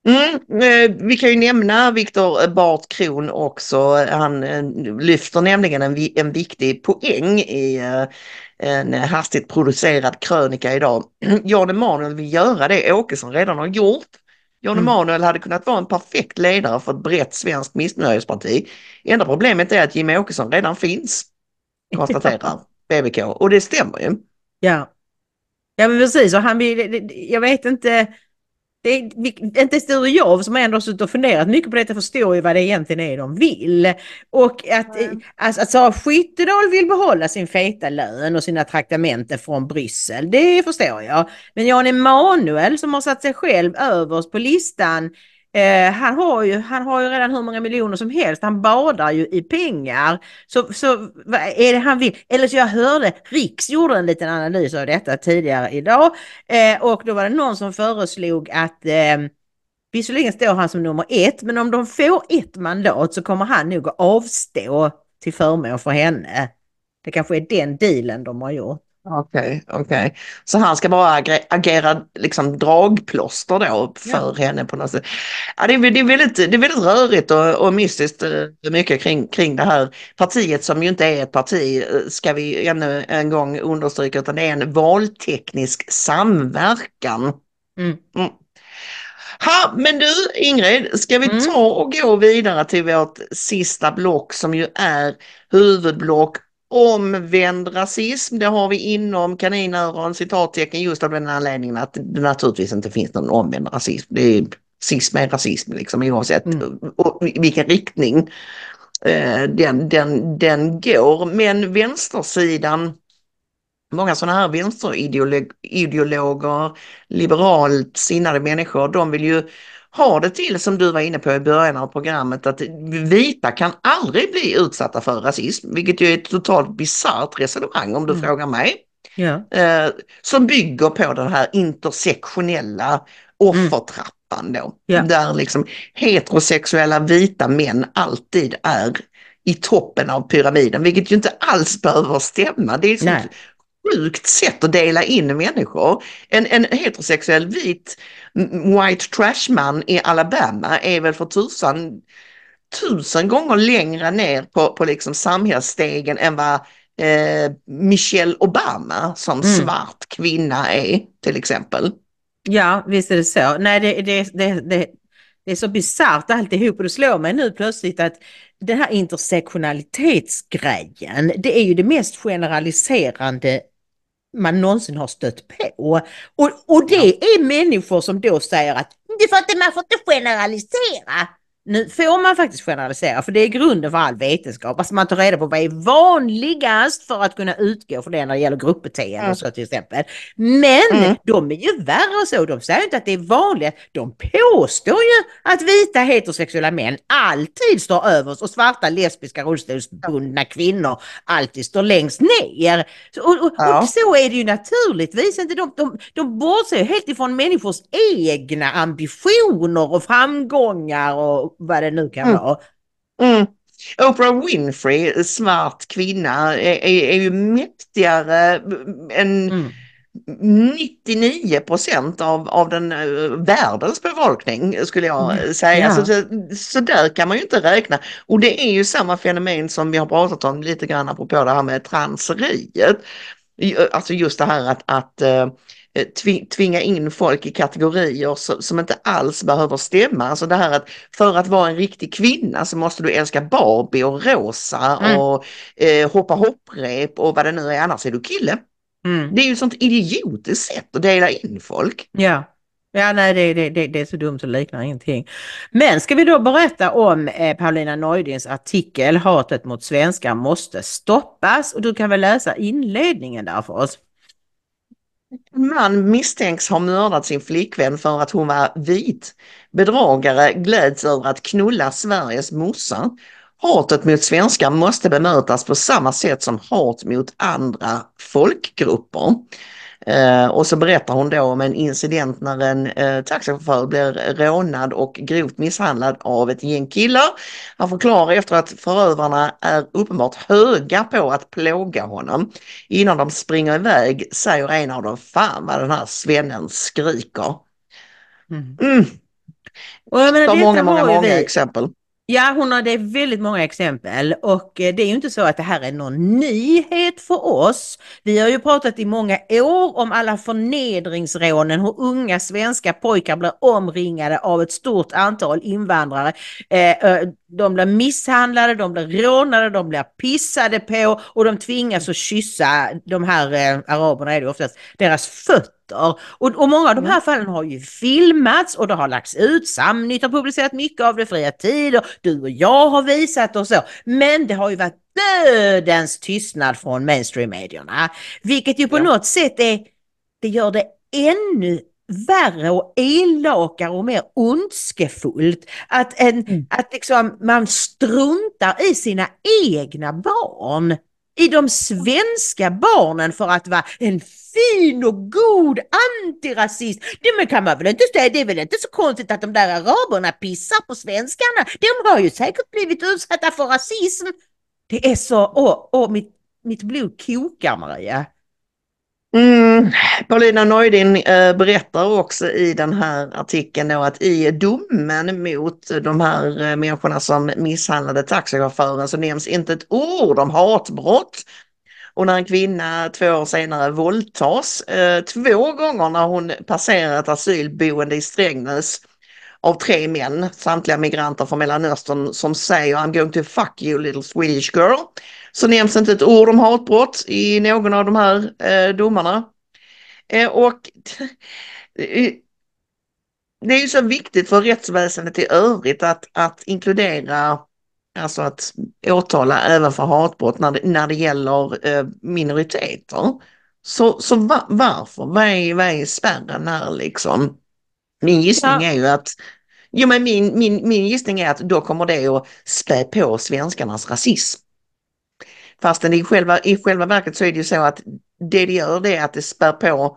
Mm, eh, vi kan ju nämna Viktor Bart Kron också. Han eh, lyfter nämligen en, vi- en viktig poäng i eh, en hastigt producerad krönika idag. Jan Emanuel vill göra det Åkesson redan har gjort. Jan Mm. Emanuel hade kunnat vara en perfekt ledare för ett brett svenskt missnöjesparti. Enda problemet är att Jimmie Åkesson redan finns, konstaterar B B K. Och det stämmer ju. Ja. Ja, men precis. Och han vill, det- det- jag vet inte, det är vi- inte Sture och jag som har ändå suttit och funderat mycket på detta, förstår ju vad det egentligen är de vill. Och att, mm. alltså, att Sara Skyttedal vill behålla sin feta lön och sina traktamenter från Bryssel, det förstår jag. Men Jan Emanuel som har satt sig själv överst på listan, eh, han, har ju, han har ju redan hur många miljoner som helst, han badar ju i pengar. Så, så vad är det han vill? Eller så jag hörde, Riks gjorde en liten analys av detta tidigare idag. Eh, och då var det någon som föreslog att eh, visserligen står han som nummer ett, men om de får ett mandat så kommer han nog att avstå till förmån för henne. Det kanske är den dealen de har gjort. Okej, okay, okej. Okay. Så han ska bara agera, agera liksom dragplåster då för ja. henne på något sätt. Ja, det, är, det, är väldigt, det är väldigt rörigt och, och mystiskt mycket kring, kring det här partiet som ju inte är ett parti, ska vi ännu en gång understryka, utan det är en valteknisk samverkan. Mm. Mm. Ha, men du Ingrid, ska vi mm. ta och gå vidare till vårt sista block som ju är huvudblock omvänd rasism. Det har vi inom kaninöron citattecken just av den anledningen att det naturligtvis inte finns någon omvänd rasism. Det är rasism är rasism liksom oavsett mm. och vilken riktning eh, den, den, den går. Men vänstersidan, många sådana här vänsterideologer, liberalt sinnade människor, de vill ju ha det till, som du var inne på i början av programmet, att vita kan aldrig bli utsatta för rasism, vilket ju är ett totalt bisarrt resonemang om du mm. frågar mig. Ja. Eh, som bygger på den här intersektionella offertrappan då, mm. ja. där liksom heterosexuella vita män alltid är i toppen av pyramiden, vilket ju inte alls behöver stämma. Det är så sjukt sätt att dela in människor. En, en heterosexuell vit white trash man i Alabama är väl för tusan tusen gånger längre ner på, på liksom samhällsstegen än vad eh, Michelle Obama som mm. svart kvinna är till exempel. Ja, visst är det så. Nej, det, det, det, det, det är så bisarrt alltihop, och det slår mig nu plötsligt att den här intersektionalitetsgrejen, det är ju det mest generaliserande man någonsin har stött på. Och, och det ja. är människor som då säger att det får inte, man får inte generalisera. Nu får man faktiskt generalisera, för det är grunden för all vetenskap. Alltså man tar reda på vad är vanligast för att kunna utgå för det när det gäller gruppbeteende mm. och så till exempel. Men mm. de är ju värre så. De säger inte att det är vanligt. De påstår ju att vita heterosexuella män alltid står överst och svarta lesbiska rullstolsbundna kvinnor alltid står längst ner. Och, och, ja. och så är det ju naturligtvis inte. De, de, de bortser ju helt ifrån människors egna ambitioner och framgångar och vad det nu kan mm. vara. Mm. Oprah Winfrey, svart kvinna, är, är, är ju mäktigare än mm. nittionio procent av, av den uh, världens befolkning skulle jag mm. säga. Ja. Så, så där kan man ju inte räkna. Och det är ju samma fenomen som vi har pratat om lite grann apropå det här med transeriet. Alltså just det här att, att uh, tvinga in folk i kategorier som inte alls behöver stämma. Alltså det här att för att vara en riktig kvinna så måste du älska Barbie och rosa mm. och eh, hoppa hopprep och vad det nu är, annars är du kille. Mm. Det är ju ett sånt idiotiskt sätt att dela in folk. Ja. Ja, nej, det, det, det, det är så dumt så liknar ingenting. Men ska vi då berätta om eh, Paulina Neudins artikel Hatet mot svenskar måste stoppas, och du kan väl läsa inledningen där för oss. En man misstänks ha mördat sin flickvän för att hon var vit. Bedragare gläds över att knulla Sveriges mossa. Hatet mot svenskar måste bemötas på samma sätt som hat mot andra folkgrupper. Eh, och så berättar hon då om en incident när en eh, taxichaufför blir rånad och grovt misshandlad av ett gäng killar. Han förklarar efter att förövarna är uppenbart höga på att plåga honom. Innan de springer iväg säger en av dem, fan vad den här svennen skriker. Mm. Mm. Och jag menar, Det är detta många, många, har ju många vi- exempel. Ja, hon har det är väldigt många exempel och eh, det är ju inte så att det här är någon nyhet för oss. Vi har ju pratat i många år om alla förnedringsrånen, hur unga svenska pojkar blir omringade av ett stort antal invandrare. Eh, eh, de blir misshandlade, de blir rånade, de blir pissade på och de tvingas att kyssa de här eh, araberna är det oftast, deras fötter. Och, och många av de här fallen har ju filmats och det har lagts ut. Samnytt har publicerat mycket av det, Fria Tid och du och jag har visat och så. Men det har ju varit dödens tystnad från mainstream-medierna. Vilket ju på Ja. något sätt är, det gör det ännu värre och elakare och mer ondskefullt. Att, en, Mm. att liksom man struntar i sina egna barn. I de svenska barnen för att vara en fin och god antirasist. Det men kan man väl inte säga, det är väl inte så konstigt att de där araberna pissar på svenskarna. De har ju säkert blivit utsatta för rasism. Det är så, åh, åh mitt, mitt blod kokar, Maria. Mm. Paulina Neudin eh, berättar också i den här artikeln då att i domen mot de här eh, människorna som misshandlade taxichauffören så nämns inte ett ord om hatbrott. Och när en kvinna två år senare våldtas eh, två gånger när hon passerar ett asylboende i Strängnäs av tre män, samtliga migranter från Mellanöstern, som säger I'm going to fuck you little Swedish girl, så nämns inte ett ord om hatbrott i någon av de här eh, domarna. Eh, och det är ju så viktigt för rättsväsendet i övrigt att, att inkludera, alltså att åtala även för hatbrott när det, när det gäller eh, minoriteter. Så, så va, varför? Vad är, vad är spärren här liksom? Min gissning Ja. är ju att Jo, men min, min, min gissning är att då kommer det att spä på svenskarnas rasism. Fastän i själva, i själva verket så är det ju så att det det gör det är att det spär på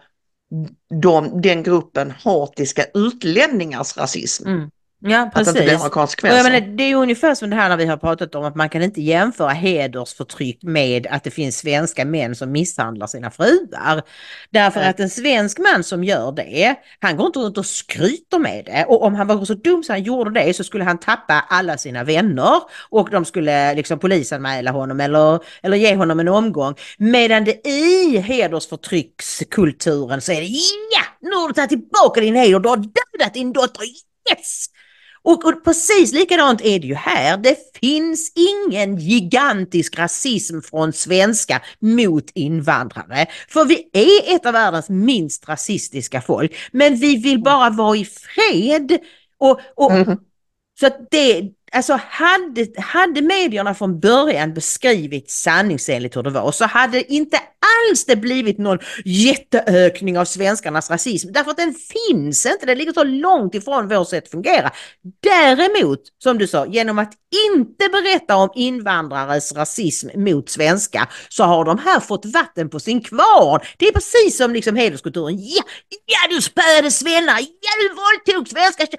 de, den gruppen hatiska utlänningars rasism. Mm. Ja, Att precis. det inte blir några Och konsekvenser. jag menar, det är ju ungefär som det här när vi har pratat om att man kan inte jämföra hedersförtryck med att det finns svenska män som misshandlar sina fruar. Därför Nej. att en svensk man som gör det, han går inte runt och skryter med det. Och om han var så dum så han gjorde det så skulle han tappa alla sina vänner och de skulle liksom polisanmäla honom eller, eller ge honom en omgång. Medan det i hedersförtryckskulturen så är det ja, nu har du tagit tillbaka din heder, du har dödat din dotter, yes! Och, och precis likadant är det ju här. Det finns ingen gigantisk rasism från svenskar mot invandrare. För vi är ett av världens minst rasistiska folk. Men vi vill bara vara i fred. Och, och, Mhm. Så att det, alltså hade, hade medierna från början beskrivit sanningsenligt hur det var så hade inte alls det blivit någon jätteökning av svenskarnas rasism. Därför att den finns inte, det ligger så långt ifrån vårt sätt att fungera. Däremot, som du sa, genom att inte berätta om invandrares rasism mot svenskar så har de här fått vatten på sin kvarn. Det är precis som liksom hederskulturen. Ja, ja du spöade svennar, ja du våldtog svenskar.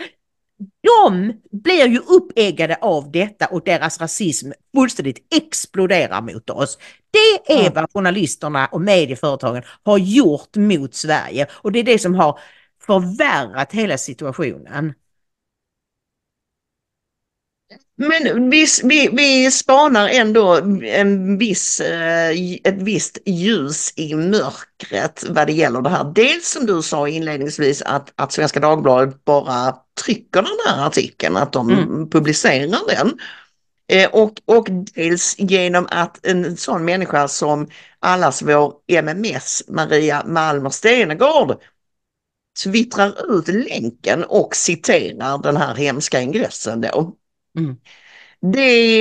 De blir ju uppeggade av detta och deras rasism fullständigt exploderar mot oss. Det är vad journalisterna och medieföretagen har gjort mot Sverige och det är det som har förvärrat hela situationen. Men vi, vi, vi spanar ändå en viss, eh, ett visst ljus i mörkret vad det gäller det här. Dels som du sa inledningsvis att, att Svenska Dagbladet bara trycker den här artikeln, att de Mm. publicerar den. Eh, och, och dels genom att en sån människa som allas vår M M S, Maria Malmer Stenergard, twittrar ut länken och citerar den här hemska ingressen då. Mm. Det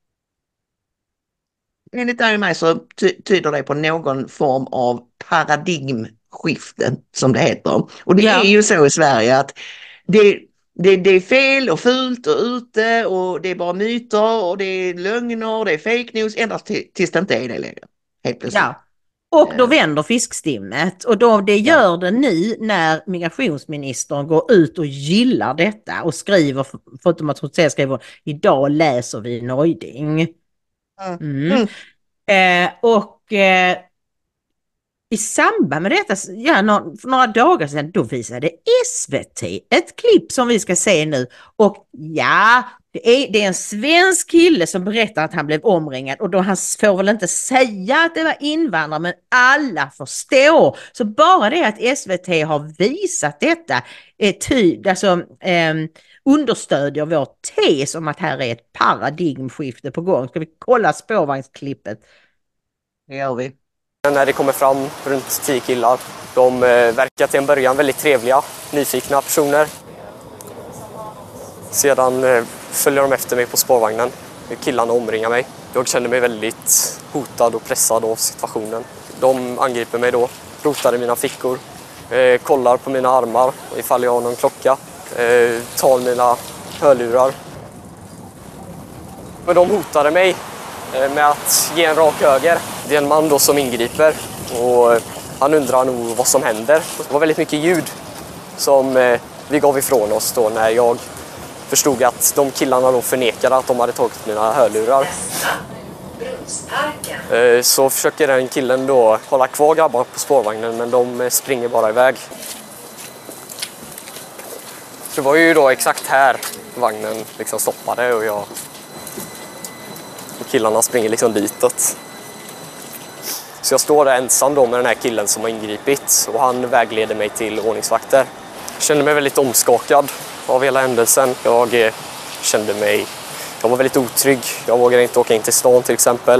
enligt dig och mig så ty- tyder det på någon form av paradigmskifte som det heter. Och det Ja. är ju så i Sverige att det, det, det är fel och fult och ute och det är bara myter och det är lögner, det är fake news endast till, tills det inte är det längre. Helt plötsligt. Ja. Och då vänder fiskstimmet och då det gör det nu när migrationsministern går ut och gillar detta och skriver, förutom att hon säger skriver idag läser vi Neuding. Mm. Mm. Eh, och eh, i samband med detta, ja, några, för några dagar sedan, då visade S V T ett klipp som vi ska se nu. Och ja, det är, det är en svensk kille som berättar att han blev omringad. Och då han får väl inte säga att det var invandrare, men alla förstår. Så bara det att S V T har visat detta är ty, alltså, eh, understödjer vår tes om att här är ett paradigmskifte på gång. Ska vi kolla spårvagnsklippet? Det gör vi. När det kommer fram runt tio killar, de verkar till en början väldigt trevliga, nyfikna personer. Sedan följer de efter mig på spårvagnen. Killarna omringar mig. Jag känner mig väldigt hotad och pressad av situationen. De angriper mig då, rotar i mina fickor, eh, kollar på mina armar ifall jag har någon klocka, eh, tar mina hörlurar. Men de hotade mig med att ge en rak höger. Det är en man då som ingriper och han undrar nog vad som händer. Det var väldigt mycket ljud som eh, vi gav ifrån oss då när jag förstod att de killarna då förnekade att de hade tagit mina hörlurar. Eh, så försöker den killen då hålla kvar grabbar på spårvagnen, men de springer bara iväg. Så det var ju då exakt här vagnen liksom stoppade och jag och killarna springer liksom ditåt. Så jag står där ensam då med den här killen som har ingripit och han vägleder mig till ordningsvakter. Jag kände mig väldigt omskakad av hela händelsen. Jag eh, kände mig, jag var väldigt otrygg. Jag vågade inte åka in till stan till exempel.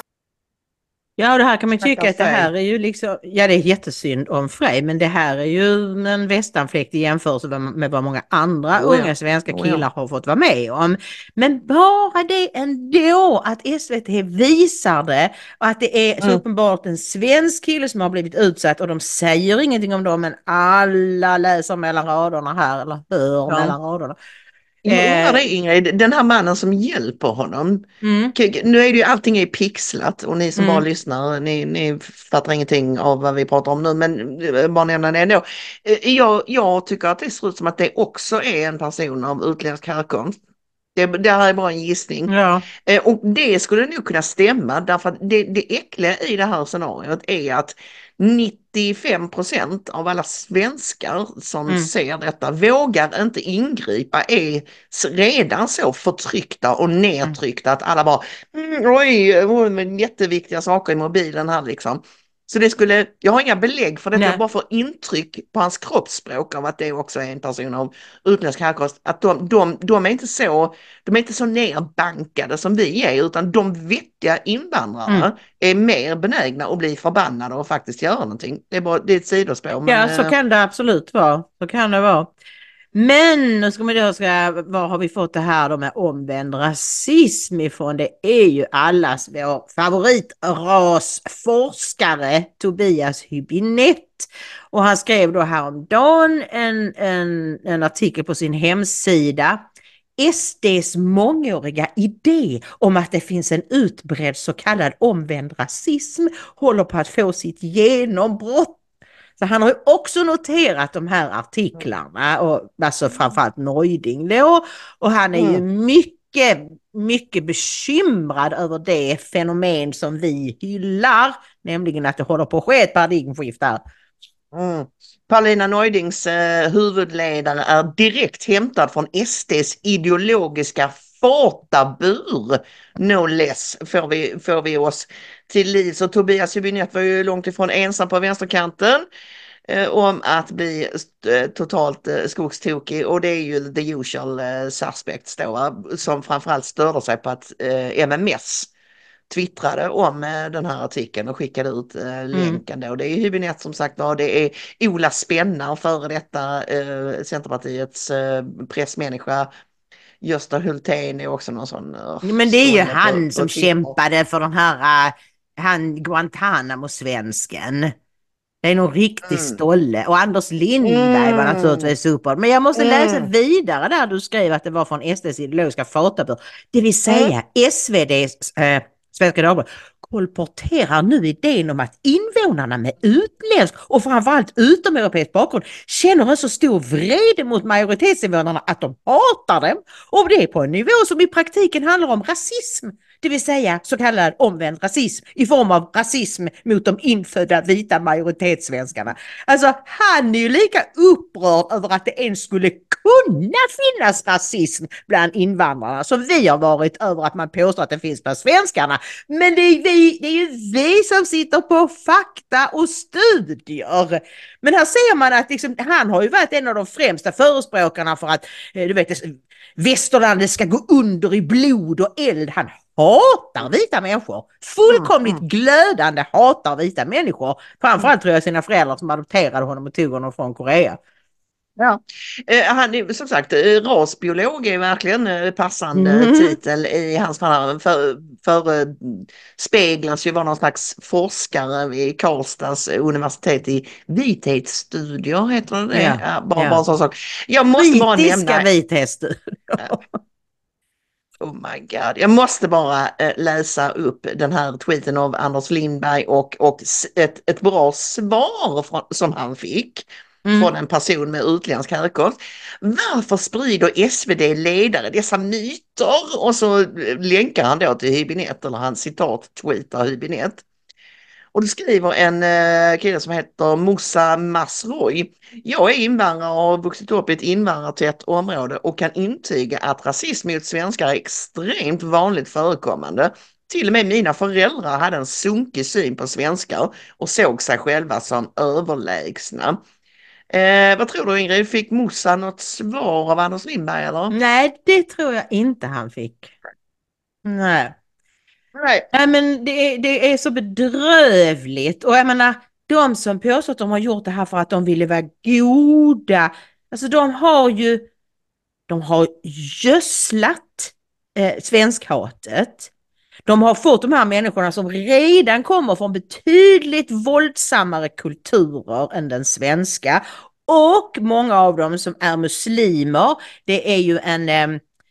Ja, och det här kan man tycka att det här är ju liksom, ja det är jättesynd om Frej, men det här är ju en västanfläkt i jämförelse med vad många andra oh ja. unga svenska killar oh ja. har fått vara med om. Men bara det ändå att S V T visar det och att det är så mm. uppenbart en svensk kille som har blivit utsatt och de säger ingenting om dem, men alla läser mellan raderna här eller hör ja. mellan raderna. Jag det, Ingrid, den här mannen som hjälper honom, mm. nu är det ju allting är pixlat och ni som mm. bara lyssnar, ni, ni fattar ingenting av vad vi pratar om nu, men bara nämna det ändå. Jag, jag tycker att det ser ut som att det också är en person av utländsk härkomst. Det, det här är bara en gissning. Ja. Och det skulle nog kunna stämma, därför att det, det äckliga i det här scenariot är att nittiofem procent av alla svenskar som mm. ser detta vågar inte ingripa, är redan så förtryckta och nedtryckta att alla bara mm, oj, med jätteviktiga saker i mobilen här liksom. Så det skulle, jag har inga belägg för detta, jag bara får intryck på hans kroppsspråk av att det också är en person av utländsk härkomst, att de, de, de är inte så de är inte så nerbankade som vi är, utan de vettiga invandrare mm. är mer benägna att bli förbannade och faktiskt göra någonting. Det är bara, det är ett sidospår. Men, ja, så kan det absolut vara. Så kan det vara. Men nu ska man då ska, var har vi fått det här då med omvänd rasism ifrån? Det är ju allas vår favoritrasforskare Tobias Hübinette. Och han skrev då häromdagen en, en, en artikel på sin hemsida. S D:s mångåriga idé om att det finns en utbredd så kallad omvänd rasism håller på att få sitt genombrott. Så han har ju också noterat de här artiklarna, och alltså framförallt Neuding då, och han är mm. ju mycket, mycket bekymrad över det fenomen som vi hyllar, nämligen att det håller på att ske ett paradigmskifte här. Mm. Paulina Neudings eh, huvudledare är direkt hämtad från S D:s ideologiska fatabur, no less, får vi, får vi oss till liv. Så Tobias Hübinette var ju långt ifrån ensam på vänsterkanten eh, om att bli eh, totalt eh, skogstokig, och det är ju the usual eh, suspects då, va? Som framförallt störde sig på att eh, M M S twittrade om eh, den här artikeln och skickade ut eh, länken då. Det är Hübinette som sagt var, det är Ola Spennar, före detta eh, Centerpartiets eh, pressmänniska. Gösta Hultén är också någon sån... Uh, men det är ju han på, som på kämpade för den här uh, han Guantanamo-svensken. Det är nog riktigt mm. stolle. Och Anders Lindberg mm. var naturligtvis super. Men jag måste mm. läsa vidare där du skrev att det var från S D:s ideologiska fatabur. Det vill säga mm. S V D:s äh, Svenska Dagbladet kolporterar nu idén om att invånarna med utländsk och framförallt utomeuropeisk bakgrund känner en så stor vrede mot majoritetsinvånarna att de hatar dem. Och det är på en nivå som i praktiken handlar om rasism. Det vill säga så kallad omvänd rasism i form av rasism mot de infödda vita majoritetssvenskarna. Alltså han är ju lika upprörd över att det ens skulle kunna finnas rasism bland invandrarna som vi har varit över att man påstår att det finns bland svenskarna. Men det är, vi, det är ju vi som sitter på fakta och studier. Men här ser man att liksom, han har ju varit en av de främsta förespråkarna för att du vet, västerlandet ska gå under i blod och eld. Han hatar vita människor. Fullkomligt glödande hatar vita människor. Framförallt tror jag sina föräldrar som adopterade honom och tog honom från Korea. Ja, eh, han är som sagt eh, rasbiolog är verkligen eh, passande Mm. titel i hans fall. För, för eh, speglas ju vara någon slags forskare vid Karlstads universitet i vithetsstudier, heter det? Ja, Ja, bara, ja. bara en sån sak. Jag måste bara Kritiska nämna... vithetsstudier. Oh my god, jag måste bara eh, läsa upp den här tweeten av Anders Lindberg och, och s- ett, ett bra svar från, som han fick Mm. från en person med utländsk härkomst. Varför sprider S V D-ledare dessa myter? Och så eh, länkar han då till Hübinette, eller han citat tweetar Hübinette. Och då skriver en eh, kille som heter Moussa Masroy. Jag är invandrare och har vuxit upp i ett invandrartätt område och kan intyga att rasism mot svenskar är extremt vanligt förekommande. Till och med mina föräldrar hade en sunkig syn på svenskar och såg sig själva som överlägsna. Eh, vad tror du, Ingrid? Fick Moussa något svar av Anders Lindberg eller? Nej, det tror jag inte han fick. Nej. Nej. Nej, men det är, det är så bedrövligt. Och jag menar, de som påstår att de har gjort det här för att de ville vara goda. Alltså de har ju de har gödslat eh, svenskhatet. De har fått de här människorna som redan kommer från betydligt våldsammare kulturer än den svenska. Och många av dem som är muslimer. Det är ju en... Eh,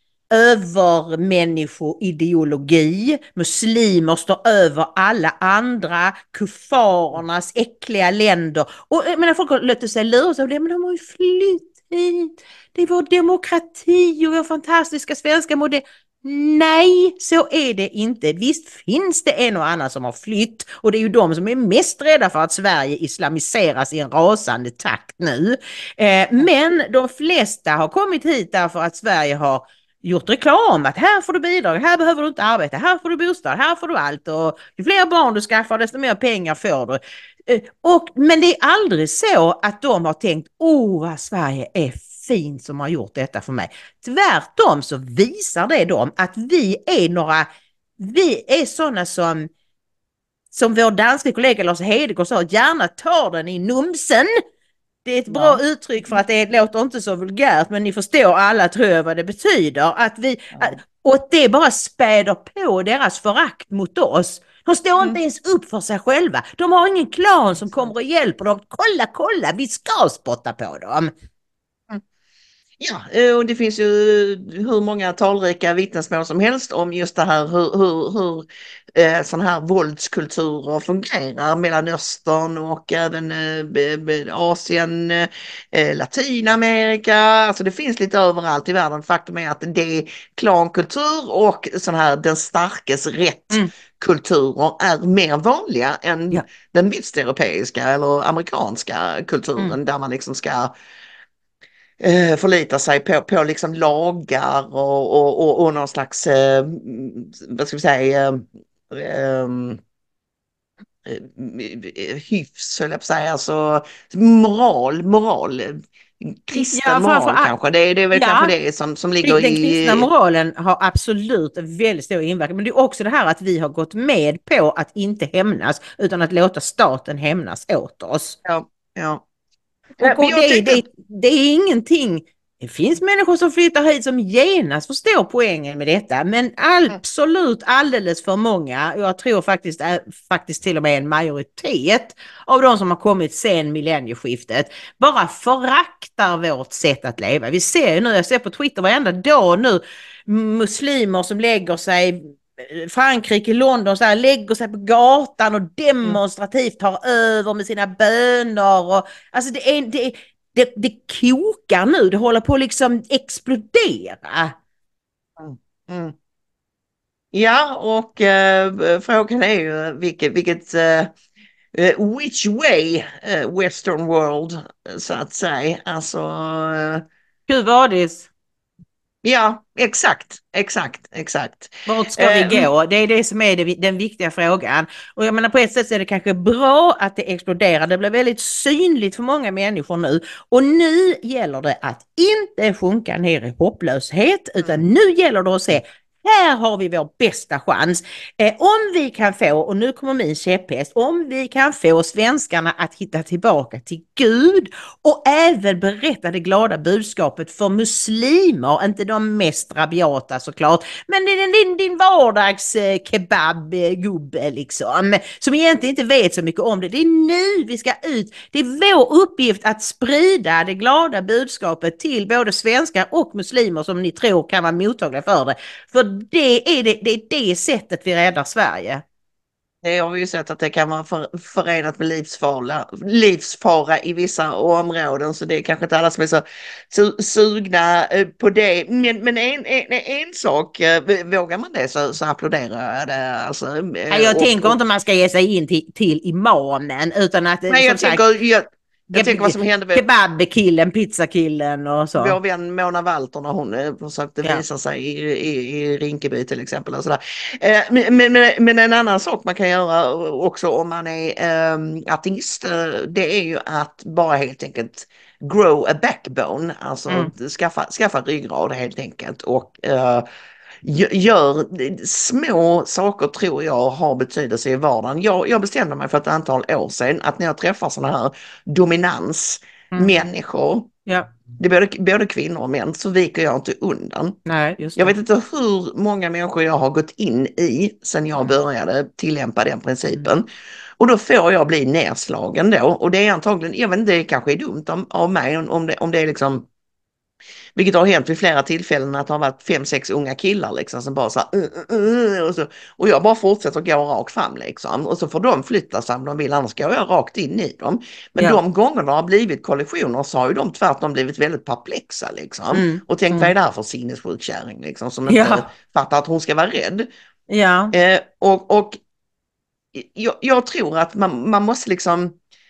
övermänniskoideologi. Muslimer står över alla andra, kufarernas äckliga länder. Och jag menar, folk har låtit sig luras av det, men de har ju flytt hit. Det är vår demokrati och vår fantastiska svenska modell. Nej, så är det inte. Visst finns det en och annan som har flytt och det är ju de som är mest rädda för att Sverige islamiseras i en rasande takt nu. Eh, men de flesta har kommit hit därför att Sverige har gjort reklam att här får du bidrag, här behöver du inte arbeta, här får du bostad, här får du allt och ju fler barn du skaffar desto mer pengar får du. Eh, och, men det är aldrig så att de har tänkt, åh vad Sverige är fint som har gjort detta för mig. Tvärtom så visar det dem att vi är några, vi är sådana som som vår danska kollega Lars Hedegaard sa, gärna tar den i numsen. Det är ett bra Ja. uttryck för att det låter inte så vulgärt, men ni förstår alla tror jag vad det betyder. Att vi, Ja. och det bara späder på deras förakt mot oss. De står Mm. inte ens upp för sig själva. De har ingen klan som kommer och hjälper dem. Kolla, kolla, vi ska spotta på dem. Ja, eh, och det finns ju hur många talrika vittnesmål som helst om just det här hur, hur, hur eh, sådana här våldskulturer fungerar, Mellanöstern och även eh, b- b- Asien, eh, Latinamerika, alltså det finns lite överallt i världen. Faktum är att det är klankultur och sån här den starkes rätt Mm. kulturer är mer vanliga än Ja. den västeuropeiska eller amerikanska kulturen Mm. där man liksom ska eh, förlitar sig på, på liksom lagar och, och, och, och någon slags, eh, vad ska vi säga, eh, eh, hyfs, höll jag på att säga, alltså moral, moral, kristen Ja, moral framför- kanske, det, är- det är väl Ja. kanske det som, som ligger Den i... kristna moralen har absolut en väldigt stor inverkan. Men det är också det här att vi har gått med på att inte hämnas utan att låta staten hämnas åt oss. Ja, ja. Och, Men och jag det, tänkte- det, det är ingenting. Det finns människor som flyttar hit som genast förstår poängen med detta. Men absolut alldeles för många. Jag tror faktiskt, är, faktiskt till och med en majoritet av de som har kommit sen millennieskiftet bara föraktar vårt sätt att leva. Vi ser ju nu, jag ser på Twitter varenda dag nu muslimer som lägger sig Frankrike, London, så här, lägger sig på gatan och demonstrativt tar över med sina böner. Och, alltså det, är, det, det, det kokar nu, det håller på att liksom explodera. Mm. Mm. Ja, och eh, frågan är ju vilket, vilket eh, which way eh, Western world, så att säga. Alltså... Eh, Gud vad det är. Ja, exakt, exakt, exakt. Vart ska vi Eh, gå? Det är det som är det, den viktiga frågan. Och jag menar på ett sätt så är det kanske bra att det exploderar. Det blir väldigt synligt för många människor nu. Och nu gäller det att inte sjunka ner i hopplöshet, utan nu gäller det att se, här har vi vår bästa chans. Eh, om vi kan få, och nu kommer min käpphäst, om vi kan få svenskarna att hitta tillbaka till Gud och även berätta det glada budskapet för muslimer, inte de mest rabiata såklart, men din, din, din vardags eh, kebabgubbe liksom, som egentligen inte vet så mycket om det. Det är nu vi ska ut. Det är vår uppgift att sprida det glada budskapet till både svenskar och muslimer som ni tror kan vara mottagliga för det. För det är det, det är det sättet vi räddar Sverige. Det har vi ju sett att det kan vara för, förenat med livsfara, livsfara i vissa områden, så det är kanske inte alla som är så, så sugna på det. Men, men en, en, en sak, vågar man det så, så applåderar jag det. Alltså, Nej, jag och, tänker och, inte man ska ge sig in till, till imamen, utan att... Nej, jag tänker... Sagt, jag, Jag tänker vad som hände med kebabkillen, pizzakillen och så. Vår vän Mona Walter när hon försökte ja. visa sig i, i, i Rinkeby till exempel. Och sådär. Eh, men, men, men en annan sak man kan göra också om man är eh, ateist, det är ju att bara helt enkelt grow a backbone, alltså mm. skaffa, skaffa ryggrad helt enkelt och eh, gör små saker, tror jag, har betydelse i vardagen. Jag, jag bestämde mig för ett antal år sedan att när jag träffar sådana här dominans mm. människor, ja. det är både, både kvinnor och män, så viker jag inte undan. Nej, just det. Jag vet inte hur många människor jag har gått in i sedan jag började tillämpa den principen. Mm. Och då får jag bli nedslagen då. Och det är antagligen, jag vet inte, det kanske är dumt av, av mig om det, om det är liksom, vilket har hänt vid flera tillfällen, att det har varit fem, sex unga killar liksom som bara så här, uh, uh, uh, och, så, och jag bara fortsätter gå rakt fram liksom. Och så får de flytta sig om de vill, annars går jag rakt in i dem. Men ja. de gångerna det har blivit kollisioner så har ju de tvärtom blivit väldigt perplexa liksom. Mm. Och tänk, mm. vad är det här för sinnessjuk kärring liksom, som inte ja. fattar att hon ska vara rädd. Ja. Eh, och och jag, jag tror att man, man måste liksom,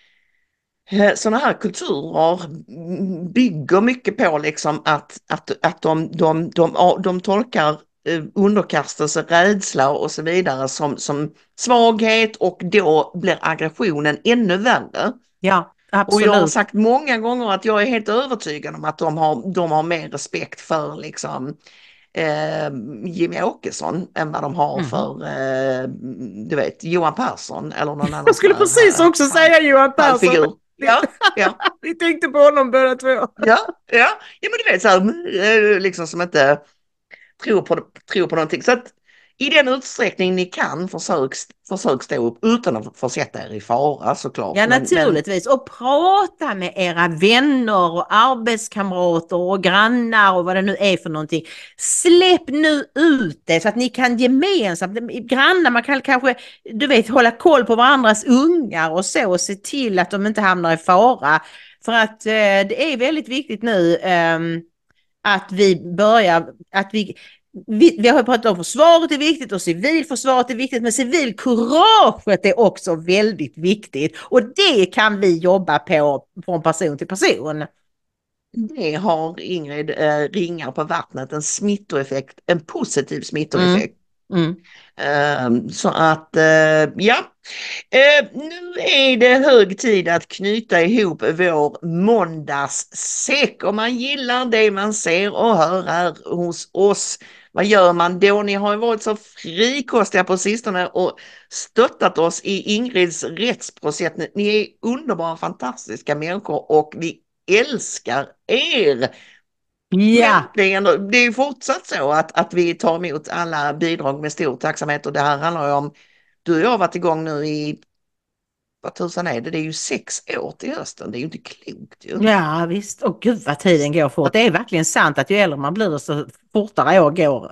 sådana här kulturer bygger mycket på liksom att, att, att de, de, de, de tolkar underkastelse, rädsla och så vidare som, som svaghet, och då blir aggressionen ännu värre. Ja, absolut. Och jag har sagt många gånger att jag är helt övertygad om att de har, de har mer respekt för liksom eh, Jimmy Åkesson än vad de har mm. för eh, du vet, Johan Persson eller någon annan. Jag skulle precis här, också här, säga Johan Persson. Ja, ja. Vi tänkte på honom båda två. Ja, ja. Ja, men du vet så här, liksom som inte tror på, tror på någonting. Så att i den utsträckning ni kan, försök, försök stå upp utan att försätta er i fara såklart. Ja, naturligtvis. Men... Och prata med era vänner och arbetskamrater och grannar och vad det nu är för någonting. Släpp nu ut det så att ni kan gemensamt, grannar, man kan kanske, du vet, hålla koll på varandras ungar och så, och se till att de inte hamnar i fara. För att eh, det är väldigt viktigt nu eh, att vi börjar, att vi Vi, vi har pratat om försvaret är viktigt och civilförsvaret är viktigt, men civilkuraget är också väldigt viktigt, och det kan vi jobba på från person till person. Det har Ingrid eh, ringar på vattnet, en smittoeffekt, en positiv smittoeffekt. Mm. Mm. Uh, så att uh, ja, uh, nu är det hög tid att knyta ihop vår måndagssäck. Om man gillar det man ser och hör här hos oss, vad gör man då? Ni har ju varit så frikostiga på sistone och stöttat oss i Ingrids rättsprocess. Ni är underbara, fantastiska människor och vi älskar er. Ja. Men det är ju fortsatt så att, att vi tar emot alla bidrag med stor tacksamhet, och det här handlar ju om, du och jag har varit igång nu i, vad tusan är det, det är ju sex år till hösten, det är ju inte klokt ju. Ja visst, och gud vad tiden går fort. Det är verkligen sant att ju äldre man blir så fortare år går.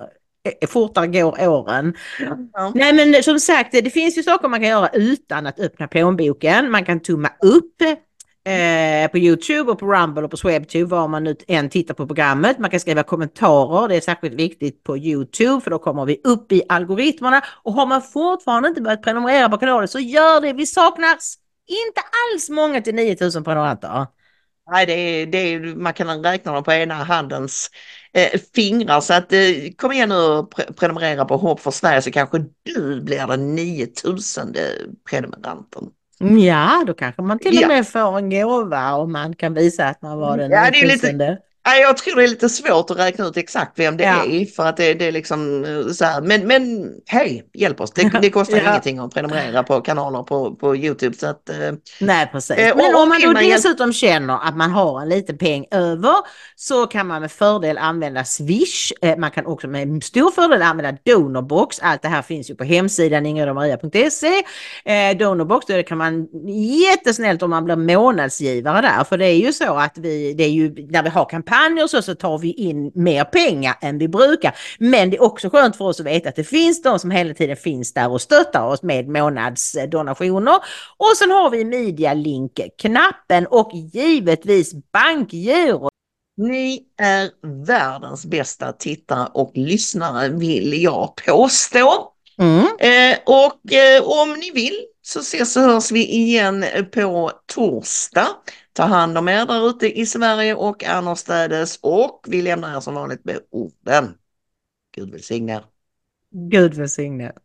eh, fortare går åren. Ja. Nej men som sagt, det finns ju saker man kan göra utan att öppna plånboken. Man kan tumma upp eh, på YouTube och på Rumble och på Swebtube var man nu än tittar på programmet. Man kan skriva kommentarer, det är särskilt viktigt på YouTube för då kommer vi upp i algoritmerna. Och har man fortfarande inte börjat prenumerera på kanalen så gör det, vi saknar inte alls många till nio tusen prenumeranter. Nej, det är, det är, man kan räkna dem på ena handens eh, fingrar. Så att, eh, kom igen nu och pre- prenumerera på Hopp för Sverige så kanske du blir den nio tusen prenumeranten. Ja, då kanske man till och Ja. med får en gåva och man kan visa att man var den Ja, det är nio lite- tusende. Nej, jag tror det är lite svårt att räkna ut exakt vem det Ja. är för att det, det är liksom eh, så här. Men, men hej, hjälp oss. Det, det kostar Ja. ingenting att prenumerera på kanaler på, på YouTube. Så att, eh, Nej, precis. Eh, Men och- om man vill då man hjälp- dessutom känner att man har en liten peng över så kan man med fördel använda Swish. Eh, Man kan också med stor fördel använda Donorbox. Allt det här finns ju på hemsidan ingridomaria punkt se. Eh, Donorbox, då kan man jättesnällt om man blir månadsgivare där. För det är ju så att vi, det är ju när vi har kampanjer så, så tar vi in mer pengar än vi brukar. Men det är också skönt för oss att veta att det finns de som hela tiden finns där och stöttar oss med månadsdonationer. Och sen har vi Medialink-knappen och givetvis bankgiro. ni är världens bästa tittare och lyssnare vill jag påstå. Mm. Eh, och eh, om ni vill så ses så hörs vi igen på torsdag. Ta hand om er där ute i Sverige och annorstädes och vi lämnar er som vanligt med orden. Gud välsigne er. Gud välsigne.